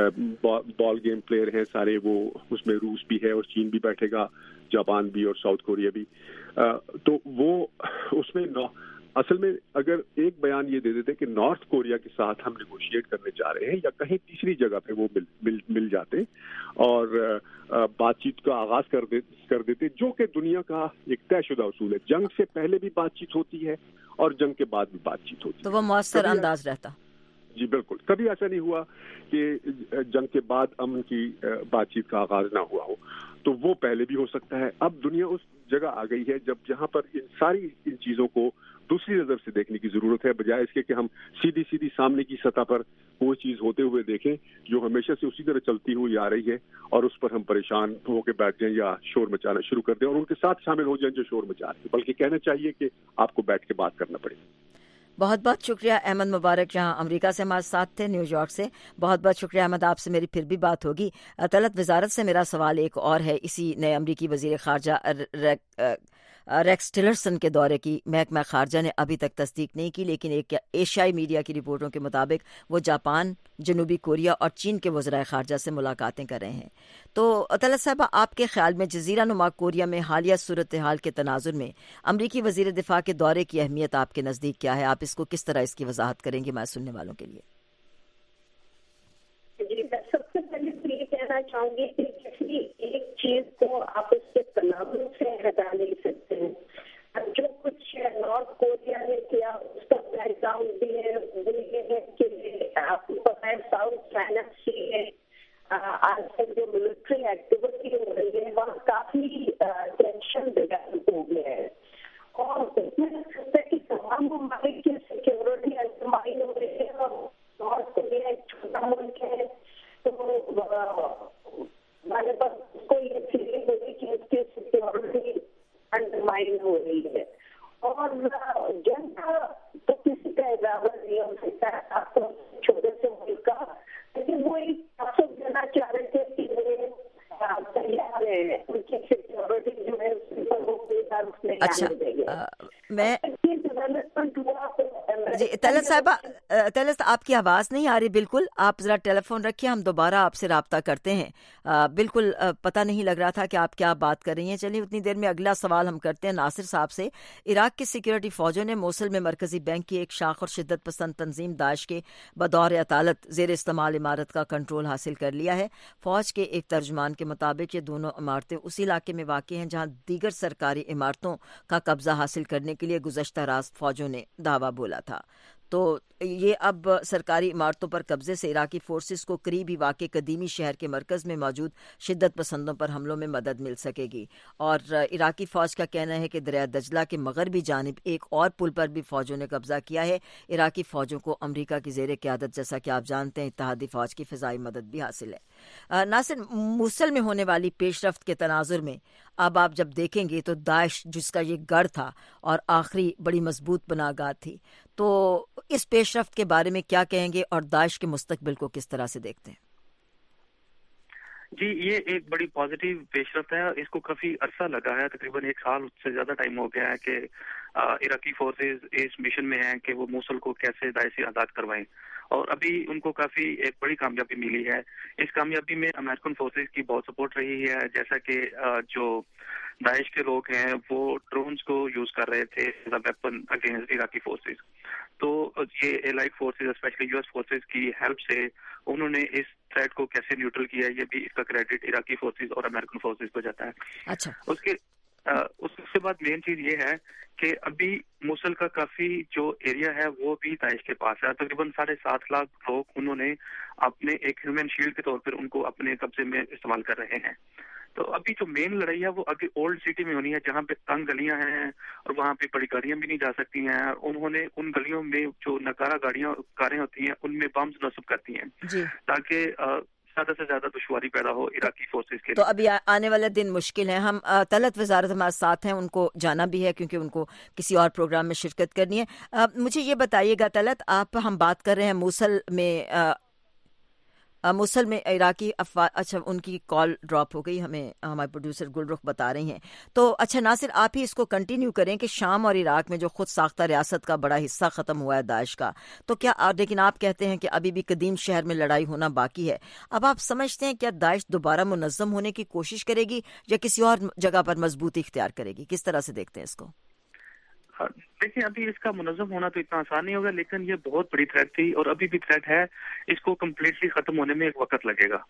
ball game player ہیں سارے، وہ اس میں روس بھی ہے اور چین بھی بیٹھے گا، جاپان بھی اور ساؤتھ کوریا بھی. تو وہ اس میں اصل میں اگر ایک بیان یہ دے دیتے کہ نارتھ کوریا کے ساتھ ہم نیگوشیٹ کرنے جا رہے ہیں یا کہیں تیسری جگہ پہ وہ مل جاتے اور بات چیت کا آغاز کر دیتے، جو کہ دنیا کا ایک طے شدہ اصول ہے. جنگ سے پہلے بھی بات چیت ہوتی ہے اور جنگ کے بعد بھی بات چیت ہوتی ہے، تو وہ مؤثر انداز رہتا. جی بالکل. کبھی ایسا نہیں ہوا کہ جنگ کے بعد امن کی بات چیت کا آغاز نہ ہوا ہو. تو وہ پہلے بھی ہو سکتا ہے. اب دنیا اس جگہ آ گئی ہے جہاں پر ان چیزوں کو دوسری نظر سے دیکھنے کی ضرورت ہے، بجائے اس کے کہ ہم سیدھی سامنے کی سطح پر کوئی چیز ہوتے ہوئے دیکھیں جو ہمیشہ سے اسی طرح چلتی ہوئی آ رہی ہے، اور اس پر ہم پریشان ہو کے بیٹھ جائیں یا شور مچانا شروع کر دیں اور ان کے ساتھ شامل ہو جائیں جو شور مچا رہے ہیں. بلکہ کہنا چاہیے کہ آپ کو بیٹھ کے بات کرنا پڑے. بہت بہت شکریہ احمد مبارک، جہاں امریکہ سے ہمارے ساتھ تھے، نیو یارک سے. بہت بہت شکریہ احمد، آپ سے میری پھر بھی بات ہوگی. طلعت وزارت سے میرا سوال ایک اور ہے. اسی نئے امریکی وزیر خارجہ ریکس ٹیلرسن کے دورے کی محکمہ خارجہ نے ابھی تک تصدیق نہیں کی، لیکن ایک ایشیائی میڈیا کی رپورٹوں کے مطابق وہ جاپان، جنوبی کوریا اور چین کے وزرائے خارجہ سے ملاقاتیں کر رہے ہیں. تو طلعت صاحبہ، آپ کے خیال میں جزیرہ نما کوریا میں حالیہ صورتحال کے تناظر میں امریکی وزیر دفاع کے دورے کی اہمیت آپ کے نزدیک کیا ہے؟ آپ اس کو کس طرح اس کی وضاحت کریں گے ہمارے سننے والوں کے لیے؟ جی، میں سب سے پہلے تو یہ کہنا چاہوں گی کہ کسی ایک چیز کو آپ اس کے تناظر سے ہٹا نہیں سکتے ہیں. جو کچھ نارتھ کوریا نے کیا اس کا بیک گراؤنڈ بھی ہے، وہ یہ ہے کہ آپ کو پتہ ہے ساؤتھ چائنا سی ہے، آج کل جو ملٹری ایکٹیویٹی ہو رہی ہے وہاں کافی ٹینشن ڈیولپ ہو گیا ہے، اور اس میں لگتا ہے کہ تمام ممالک کی سیکورٹی انڈرمائن ہو رہی ہے. اور نارتھ کوریا ایک چھوٹا ملک ہے، تو ہمارے پاس اس کو یہ فیلنگ ہوگی کہ اس کی سیکورٹی انڈرمائن ہو رہی ہے. اور جنگ کا تو کسی کا ارادہ نہیں ہو سکتا ہے. آپ کو چھوٹے سے اچھا میں جی طلعت صاحبہ، طلعت آپ کی آواز نہیں آ رہی بالکل، آپ ذرا ٹیلی فون رکھیے، ہم دوبارہ آپ سے رابطہ کرتے ہیں. بالکل پتہ نہیں لگ رہا تھا کہ آپ کیا بات کر رہی ہیں. چلیے اتنی دیر میں اگلا سوال ہم کرتے ہیں ناصر صاحب سے. عراق کی سیکورٹی فوجوں نے موصل میں مرکزی بینک کی ایک شاخ اور شدت پسند تنظیم داعش کے بدور اطالت زیر استعمال عمارت کا کنٹرول حاصل کر لیا ہے. فوج کے ایک ترجمان کے مطابق یہ دونوں عمارتیں اسی علاقے میں واقع ہیں جہاں دیگر سرکاری عمارتوں کا قبضہ حاصل کرنے کے لیے گزشتہ راست فوجوں نے دعویٰ بولا تھا. تو یہ اب سرکاری عمارتوں پر قبضے سے عراقی فورسز کو قریب ہی واقع قدیمی شہر کے مرکز میں موجود شدت پسندوں پر حملوں میں مدد مل سکے گی. اور عراقی فوج کا کہنا ہے کہ دریائے دجلہ کے مغربی جانب ایک اور پل پر بھی فوجوں نے قبضہ کیا ہے. عراقی فوجوں کو امریکہ کی زیر قیادت جیسا کہ آپ جانتے ہیں اتحادی فوج کی فضائی مدد بھی حاصل ہے. ناصر، موصل میں ہونے والی پیش رفت کے تناظر میں اب آپ جب دیکھیں گے تو داعش جس کا یہ گڑھ تھا اور آخری بڑی مضبوط پناہگاہ تھی، تو اس پیش رفت کے بارے میں کیا کہیں گے اور داعش کے مستقبل کو کس طرح سے دیکھتے ہیں؟ جی، یہ ایک بڑی پازیٹیو پیش رفت ہے. اس کو کافی عرصہ لگا ہے، تقریباً 1 سال سے زیادہ ٹائم ہو گیا ہے کہ عراقی فورسز اس مشن میں ہیں کہ وہ موصل کو کیسے داعش سے آزاد کروائیں، اور ابھی ان کو کافی ایک بڑی کامیابی ملی ہے. اس کامیابی میں امریکن فورسز کی بہت سپورٹ رہی ہے، جیسا کہ جو داعش کے لوگ ہیں وہ ڈرونز کو یوز کر رہے تھے ایز اے ویپن اگینسٹ عراقی فورسز. تو یہ الائڈ فورسز اسپیشلی یو ایس فورسز کی ہیلپ سے انہوں نے اس تھریٹ کو کیسے نیوٹرل کیا ہے، یہ بھی اس کا کریڈٹ عراقی فورسز اور امریکن فورسز کو جاتا ہے. اچھا، اس سے بعد مین چیز یہ ہے کہ ابھی موصل کا کافی جو ایریا ہے وہ بھی داعش کے پاس ہے. تقریباً 7.5 لاکھ لوگ انہوں نے اپنے ایک ہیومن شیلڈ کے طور پر ان کو اپنے قبضے میں استعمال کر رہے ہیں. تو ابھی جو مین لڑائی ہے وہ ابھی اولڈ سٹی میں ہونی ہے، جہاں پہ تنگ گلیاں ہیں اور وہاں پہ بڑی گاڑیاں بھی نہیں جا سکتی ہیں. انہوں نے ان گلیوں میں جو نکارہ کاریں ہوتی ہیں ان میں بمز نصب کرتی ہیں تاکہ زیادہ سے زیادہ دشواری پیدا ہو عراقی فورسز کے لیے. تو ابھی آنے والے دن مشکل ہیں. ہم طلعت وزارت ہمارے ساتھ ہیں، ان کو جانا بھی ہے کیونکہ ان کو کسی اور پروگرام میں شرکت کرنی ہے. مجھے یہ بتائیے گا طلعت، ہم بات کر رہے ہیں موصل میں عراقی افواج. اچھا، ان کی کال ڈراپ ہو گئی، ہمیں ہمارے پروڈیوسر گلرخ بتا رہی ہیں. تو اچھا ناصر، آپ ہی اس کو کنٹینیو کریں کہ شام اور عراق میں جو خود ساختہ ریاست کا بڑا حصہ ختم ہوا ہے داعش کا، تو کیا لیکن آپ کہتے ہیں کہ ابھی بھی قدیم شہر میں لڑائی ہونا باقی ہے. اب آپ سمجھتے ہیں کیا داعش دوبارہ منظم ہونے کی کوشش کرے گی یا کسی اور جگہ پر مضبوطی اختیار کرے گی؟ کس طرح سے دیکھتے ہیں اس کو؟ دیکھیں، ابھی اس کا منظم ہونا تو اتنا آسان نہیں ہوگا، لیکن یہ بہت بڑی تھریٹ تھی اور ابھی بھی تھریٹ ہے. اس کو کمپلیٹلی ختم ہونے میں ایک وقت لگے گا.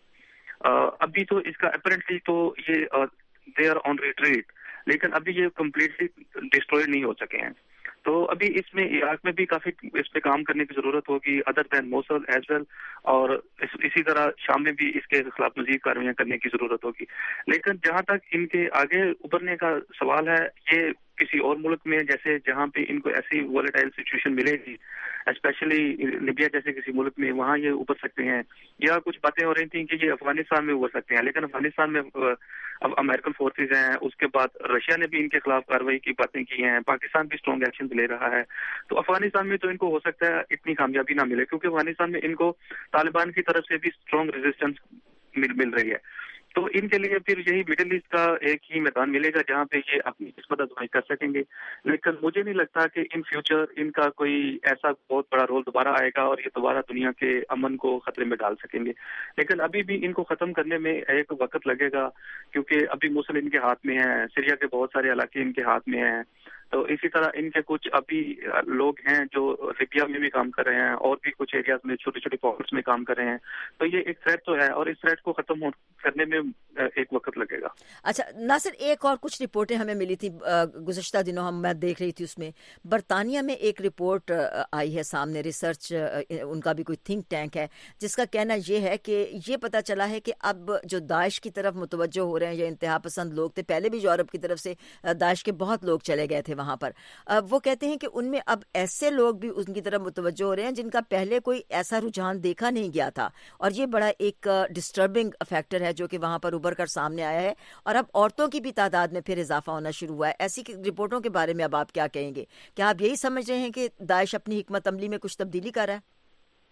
ابھی تو اس کا اپیرنٹلی تو یہ دے آر آن ریٹریٹ، لیکن ابھی یہ کمپلیٹلی ڈسٹروائڈ نہیں ہو سکے ہیں. تو ابھی اس میں عراق میں بھی کافی اس پہ کام کرنے کی ضرورت ہوگی other than Mosul as well, اور اسی طرح شام میں بھی اس کے خلاف مزید کاروائیاں کرنے کی ضرورت ہوگی. لیکن جہاں تک ان کے آگے ابھرنے کا سوال ہے، یہ کسی اور ملک میں جیسے جہاں پہ ان کو ایسی ولیٹائل سچویشن ملے گی، اسپیشلی لیبیا جیسے کسی ملک میں، وہاں یہ ابھر سکتے ہیں. یا کچھ باتیں ہو رہی تھیں کہ یہ افغانستان میں ابھر سکتے ہیں، لیکن افغانستان میں اب امریکن فورسز ہیں. اس کے بعد رشیا نے بھی ان کے خلاف کارروائی کی باتیں کی ہیں، پاکستان بھی اسٹرانگ ایکشن لے رہا ہے. تو افغانستان میں تو ان کو ہو سکتا ہے اتنی کامیابی نہ ملے، کیونکہ افغانستان میں ان کو طالبان کی طرف سے بھی اسٹرانگ ریزسٹنس مل رہی ہے. تو ان کے لیے پھر یہی مڈل ایسٹ کا ایک ہی میدان ملے گا جہاں پہ یہ اپنی قسمت آزمائی کر سکیں گے. لیکن مجھے نہیں لگتا کہ ان فیوچر ان کا کوئی ایسا بہت بڑا رول دوبارہ آئے گا اور یہ دوبارہ دنیا کے امن کو خطرے میں ڈال سکیں گے. لیکن ابھی بھی ان کو ختم کرنے میں ایک وقت لگے گا، کیونکہ ابھی موصل ان کے ہاتھ میں ہے، سیریا کے بہت سارے علاقے ان کے ہاتھ میں ہیں. تو اسی طرح ان کے کچھ ابھی لوگ ہیں جو لیبیا میں بھی کام کر رہے ہیں اور بھی کچھ ایریاز میں چھوٹے چھوٹے پاکٹس میں کام کر رہے ہیں. تو یہ ایک تھریٹ تو ہے اور اس تھریٹ کو ختم کرنے میں ایک وقت لگے گا. اچھا ناصر، ایک اور کچھ رپورٹیں ہمیں ملی تھی گزشتہ دنوں، میں دیکھ رہی تھی، اس میں برطانیہ میں ایک رپورٹ آئی ہے سامنے، ریسرچ ان کا بھی کوئی تھنک ٹینک ہے، جس کا کہنا یہ ہے کہ یہ پتہ چلا ہے کہ اب جو داعش کی طرف متوجہ ہو رہے ہیں یا انتہا پسند لوگ تھے، پہلے بھی یورپ کی طرف سے داعش کے بہت لوگ چلے گئے تھے وہاں پر، وہ کہتے ہیں کہ ان میں اب ایسے لوگ بھی ان کی طرف متوجہ ہو رہے ہیں جن کا پہلے کوئی ایسا رجحان دیکھا نہیں گیا تھا. اور یہ بڑا ایک ڈسٹربنگ فیکٹر ہے جو کہ وہاں پر ابھر کر سامنے آیا ہے. اور اب عورتوں کی بھی تعداد میں پھر اضافہ ہونا شروع ہوا ہے. ایسی رپورٹوں کے بارے میں اب آپ کیا کہیں گے؟ کیا آپ یہی سمجھ رہے ہیں کہ داعش اپنی حکمت عملی میں کچھ تبدیلی کر رہا ہے؟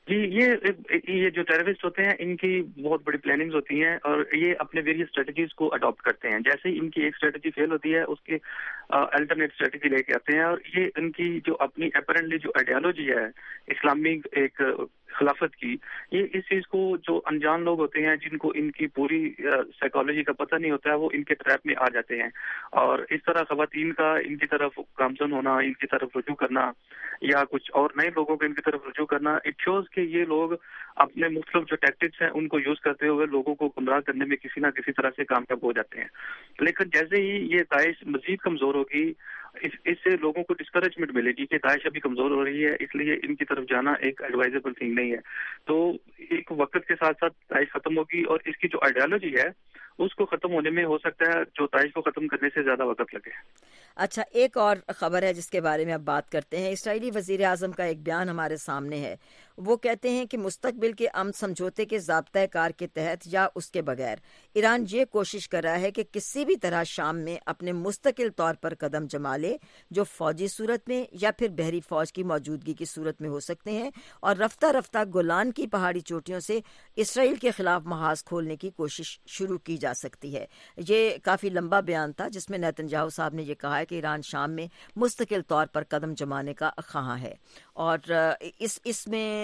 جی یہ جو ٹیررسٹ ہوتے ہیں ان کی بہت بڑی پلاننگز ہوتی ہیں اور یہ اپنے ویریس اسٹریٹجیز کو اڈاپٹ کرتے ہیں. جیسے ہی ان کی ایک اسٹریٹجی فیل ہوتی ہے اس کے الٹرنیٹ اسٹریٹجی لے کے آتے ہیں. اور یہ ان کی جو اپنی اپیرنٹلی جو آئیڈیالوجی ہے اسلامک ایک خلافت کی, یہ اس چیز کو جو انجان لوگ ہوتے ہیں جن کو ان کی پوری سائیکالوجی کا پتہ نہیں ہوتا ہے وہ ان کے ٹریپ میں آ جاتے ہیں. اور اس طرح خواتین کا ان کی طرف گامزن ہونا, ان کی طرف رجوع کرنا یا کچھ اور نئے لوگوں کو ان کی طرف رجوع کرنا, اٹ شوز کہ یہ لوگ اپنے مختلف جو ٹیکٹکس ہیں ان کو یوز کرتے ہوئے لوگوں کو گمراہ کرنے میں کسی نہ کسی طرح سے کامیاب ہو جاتے ہیں. لیکن جیسے ہی یہ داعش مزید کمزور ہوگی اس سے لوگوں کو ڈسکریجمنٹ ملے گی کہ داعش ابھی کمزور ہو رہی ہے, اس لیے ان کی طرف جانا ایک ایڈوائزبل تھنگ نہیں ہے. تو ایک وقت کے ساتھ ساتھ داعش ختم ہوگی اور اس کی جو آئیڈیالوجی ہے اس کو ختم ہونے میں ہو سکتا ہے جو داعش کو ختم کرنے سے زیادہ وقت لگے. اچھا, ایک اور خبر ہے جس کے بارے میں اب بات کرتے ہیں. اسرائیلی وزیر اعظم کا ایک بیان ہمارے سامنے ہے. وہ کہتے ہیں کہ مستقبل کے امن سمجھوتے کے ضابطۂ کار کے تحت یا اس کے بغیر ایران یہ کوشش کر رہا ہے کہ کسی بھی طرح شام میں اپنے مستقل طور پر قدم جما لے, جو فوجی صورت میں یا پھر بحری فوج کی موجودگی کی صورت میں ہو سکتے ہیں, اور رفتہ رفتہ گولان کی پہاڑی چوٹیوں سے اسرائیل کے خلاف محاذ کھولنے کی کوشش شروع کی جا سکتی ہے. یہ کافی لمبا بیان تھا جس میں نیتن یاہو صاحب نے یہ کہا ہے کہ ایران شام میں مستقل طور پر قدم جمانے کا خواہاں ہے. اور اس میں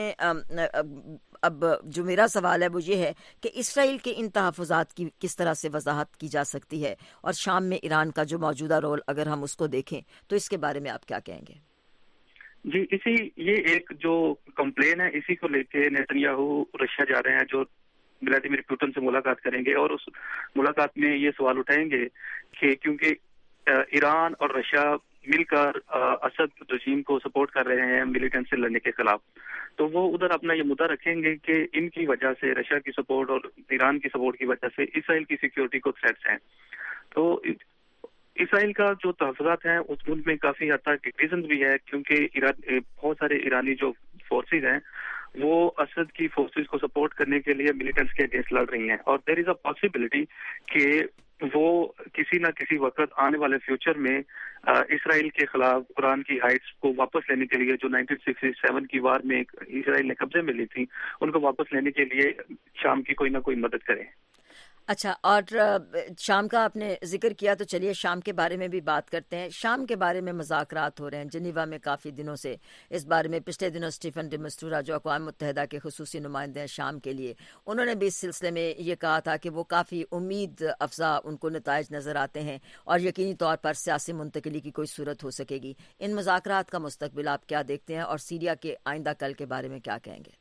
اب جو میرا سوال ہے وہ یہ ہے کہ اسرائیل کے ان تحفظات کی کس طرح سے وضاحت کی جا سکتی ہے, اور شام میں ایران کا جو موجودہ رول اگر ہم اس کو دیکھیں تو اس کے بارے میں آپ کیا کہیں گے؟ جی, یہ ایک جو کمپلین ہے اسی کو لے کے نیتن یاہو رشیا جا رہے ہیں, جو ولادیمیر پوٹن سے ملاقات کریں گے اور اس ملاقات میں یہ سوال اٹھائیں گے کہ کیونکہ ایران اور رشیا مل کر اسد رجیم کو سپورٹ کر رہے ہیں ملیٹنٹ سے لڑنے کے خلاف, تو وہ ادھر اپنا یہ مدعا رکھیں گے کہ ان کی وجہ سے رشیا کی سپورٹ اور ایران کی سپورٹ کی وجہ سے اسرائیل کی سیکیورٹی کو تھریٹس ہیں. تو اسرائیل کا جو تحفظات ہیں ان میں کافی حد تک ریزنز بھی ہے, کیونکہ بہت سارے ایرانی جو فورسز ہیں وہ اسد کی فورسز کو سپورٹ کرنے کے لیے ملیٹنٹس کے اگینسٹ لڑ رہی ہیں, اور دیر از اے پاسبلٹی کہ وہ کسی نہ کسی وقت آنے والے فیوچر میں اسرائیل کے خلاف قرآن کی ہائٹس کو واپس لینے کے لیے جو 1967 کی وار میں اسرائیل نے قبضے میں لی تھی ان کو واپس لینے کے لیے شام کی کوئی نہ کوئی مدد کریں. اچھا, اور شام کا آپ نے ذکر کیا تو چلیے شام کے بارے میں بھی بات کرتے ہیں. شام کے بارے میں مذاکرات ہو رہے ہیں جنیوا میں کافی دنوں سے. اس بارے میں پچھلے دنوں اسٹیفن ڈی مسٹورا جو اقوام متحدہ کے خصوصی نمائندے ہیں شام کے لیے, انہوں نے بھی اس سلسلے میں یہ کہا تھا کہ وہ کافی امید افزا ان کو نتائج نظر آتے ہیں اور یقینی طور پر سیاسی منتقلی کی کوئی صورت ہو سکے گی. ان مذاکرات کا مستقبل آپ کیا دیکھتے ہیں, اور سیریا کے آئندہ کل کے بارے میں کیا کہیں گے؟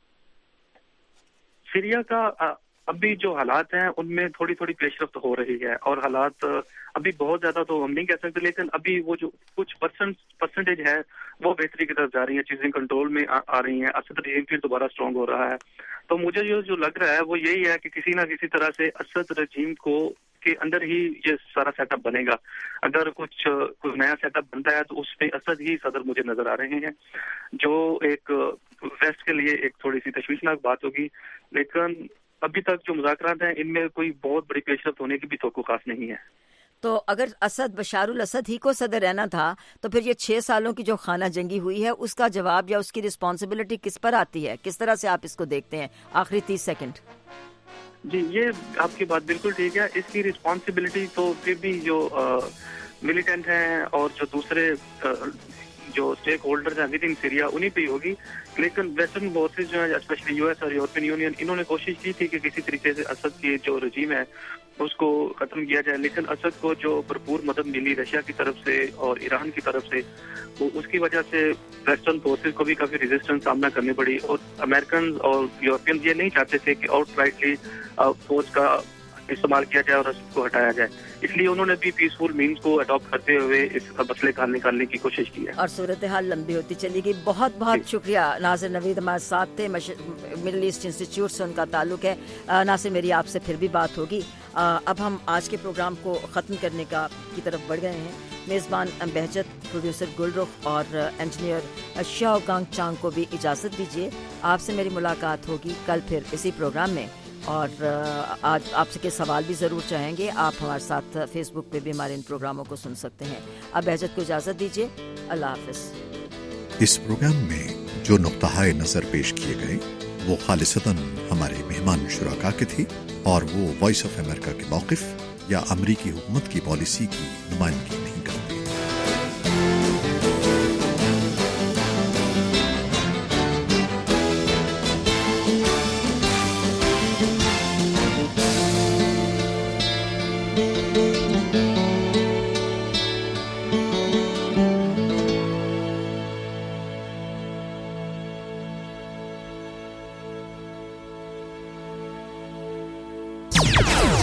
سیریا کا ابھی جو حالات ہیں ان میں تھوڑی تھوڑی پیش رفت ہو رہی ہے, اور حالات ابھی بہت زیادہ تو ہم نہیں کہہ سکتے, لیکن ابھی وہ جو کچھ پرسنٹیج ہے وہ بہتری کی طرف جا رہی ہیں, چیزیں کنٹرول میں آ رہی ہیں, اسد رجیم پھر دوبارہ اسٹرانگ ہو رہا ہے. تو مجھے جو لگ رہا ہے وہ یہی ہے کہ کسی نہ کسی طرح سے اسد رجیم کے اندر ہی یہ سارا سیٹ اپ بنے گا. اگر کچھ نیا سیٹ اپ بنتا ہے تو اس میں اسد ہی صدر مجھے نظر آ رہے ہیں, جو ایک ویسٹ کے لیے ایک تھوڑی سی تشویشناک بات ہوگی. لیکن ابھی تک جو مذاکرات ہیں ان میں کوئی بہت بڑی پیش رفت ہونے کی بھی توقع خاص نہیں ہے. تو اگر بشار الاسد ہی کو صدر رہنا تھا تو پھر یہ 6 سالوں کی جو خانہ جنگی ہوئی ہے اس کا جواب یا اس کی رسپانسبلٹی کس پر آتی ہے؟ کس طرح سے آپ اس کو دیکھتے ہیں؟ آخری 30 سیکنڈ. جی, یہ آپ کی بات بالکل ٹھیک ہے. اس کی رسپانسبلٹی تو پھر بھی جو ملیٹنٹ ہیں اور جو دوسرے جو اسٹیک ہولڈرز ہیں ود ان سیریا انہیں پہ ہوگی. لیکن ویسٹرن فورسز جو ہیں اسپیشلی یو ایس اور یورپین یونین, انہوں نے کوشش کی تھی کہ کسی طریقے سے اسد کی جو رجیم ہے اس کو ختم کیا جائے, لیکن اسد کو جو بھرپور مدد ملی رشیا کی طرف سے اور ایران کی طرف سے, تو اس کی وجہ سے ویسٹرن فورسز کو بھی کافی ریزسٹنس سامنا کرنی پڑی. اور امریکنز اور یورپین یہ نہیں چاہتے تھے کہ آؤٹ رائٹلی فورس کا استعمال کیا جائے اور اسد کو ہٹایا جائے, اس لیے انہوں نے بھی پیسفل مینز کو اڈاپٹ کرتے ہوئے اس مسئلے کا حل نکالنے کی کوشش کی ہے, اور صورتحال لمبی ہوتی چلی گئی. بہت بہت شکریہ. ناصر نوید ہمارے ساتھ تھے, مڈل ایسٹ انسٹیٹیوٹ سے ان کا تعلق ہے. ناصر, میری آپ سے پھر بھی بات ہوگی. اب ہم آج کے پروگرام کو ختم کرنے کی طرف بڑھ گئے ہیں. میزبان بہجت, پروڈیوسر گلرخ اور انجینئر شاو گانگ چانگ کو بھی اجازت دیجیے. آپ سے میری ملاقات ہوگی کل پھر اسی پروگرام میں, اور آج آپ سے کے سوال بھی ضرور چاہیں گے. آپ ہمارے ساتھ فیس بک پہ بھی ہمارے ان پروگراموں کو سن سکتے ہیں. اب بہجت کو اجازت دیجیے. اللہ حافظ. اس پروگرام میں جو نقطۂ نظر پیش کیے گئے وہ خالصتاً ہمارے مہمان شرکا کے تھے اور وہ وائس آف امریکہ کے موقف یا امریکی حکومت کی پالیسی کی نمائندگی نہیں کرتے۔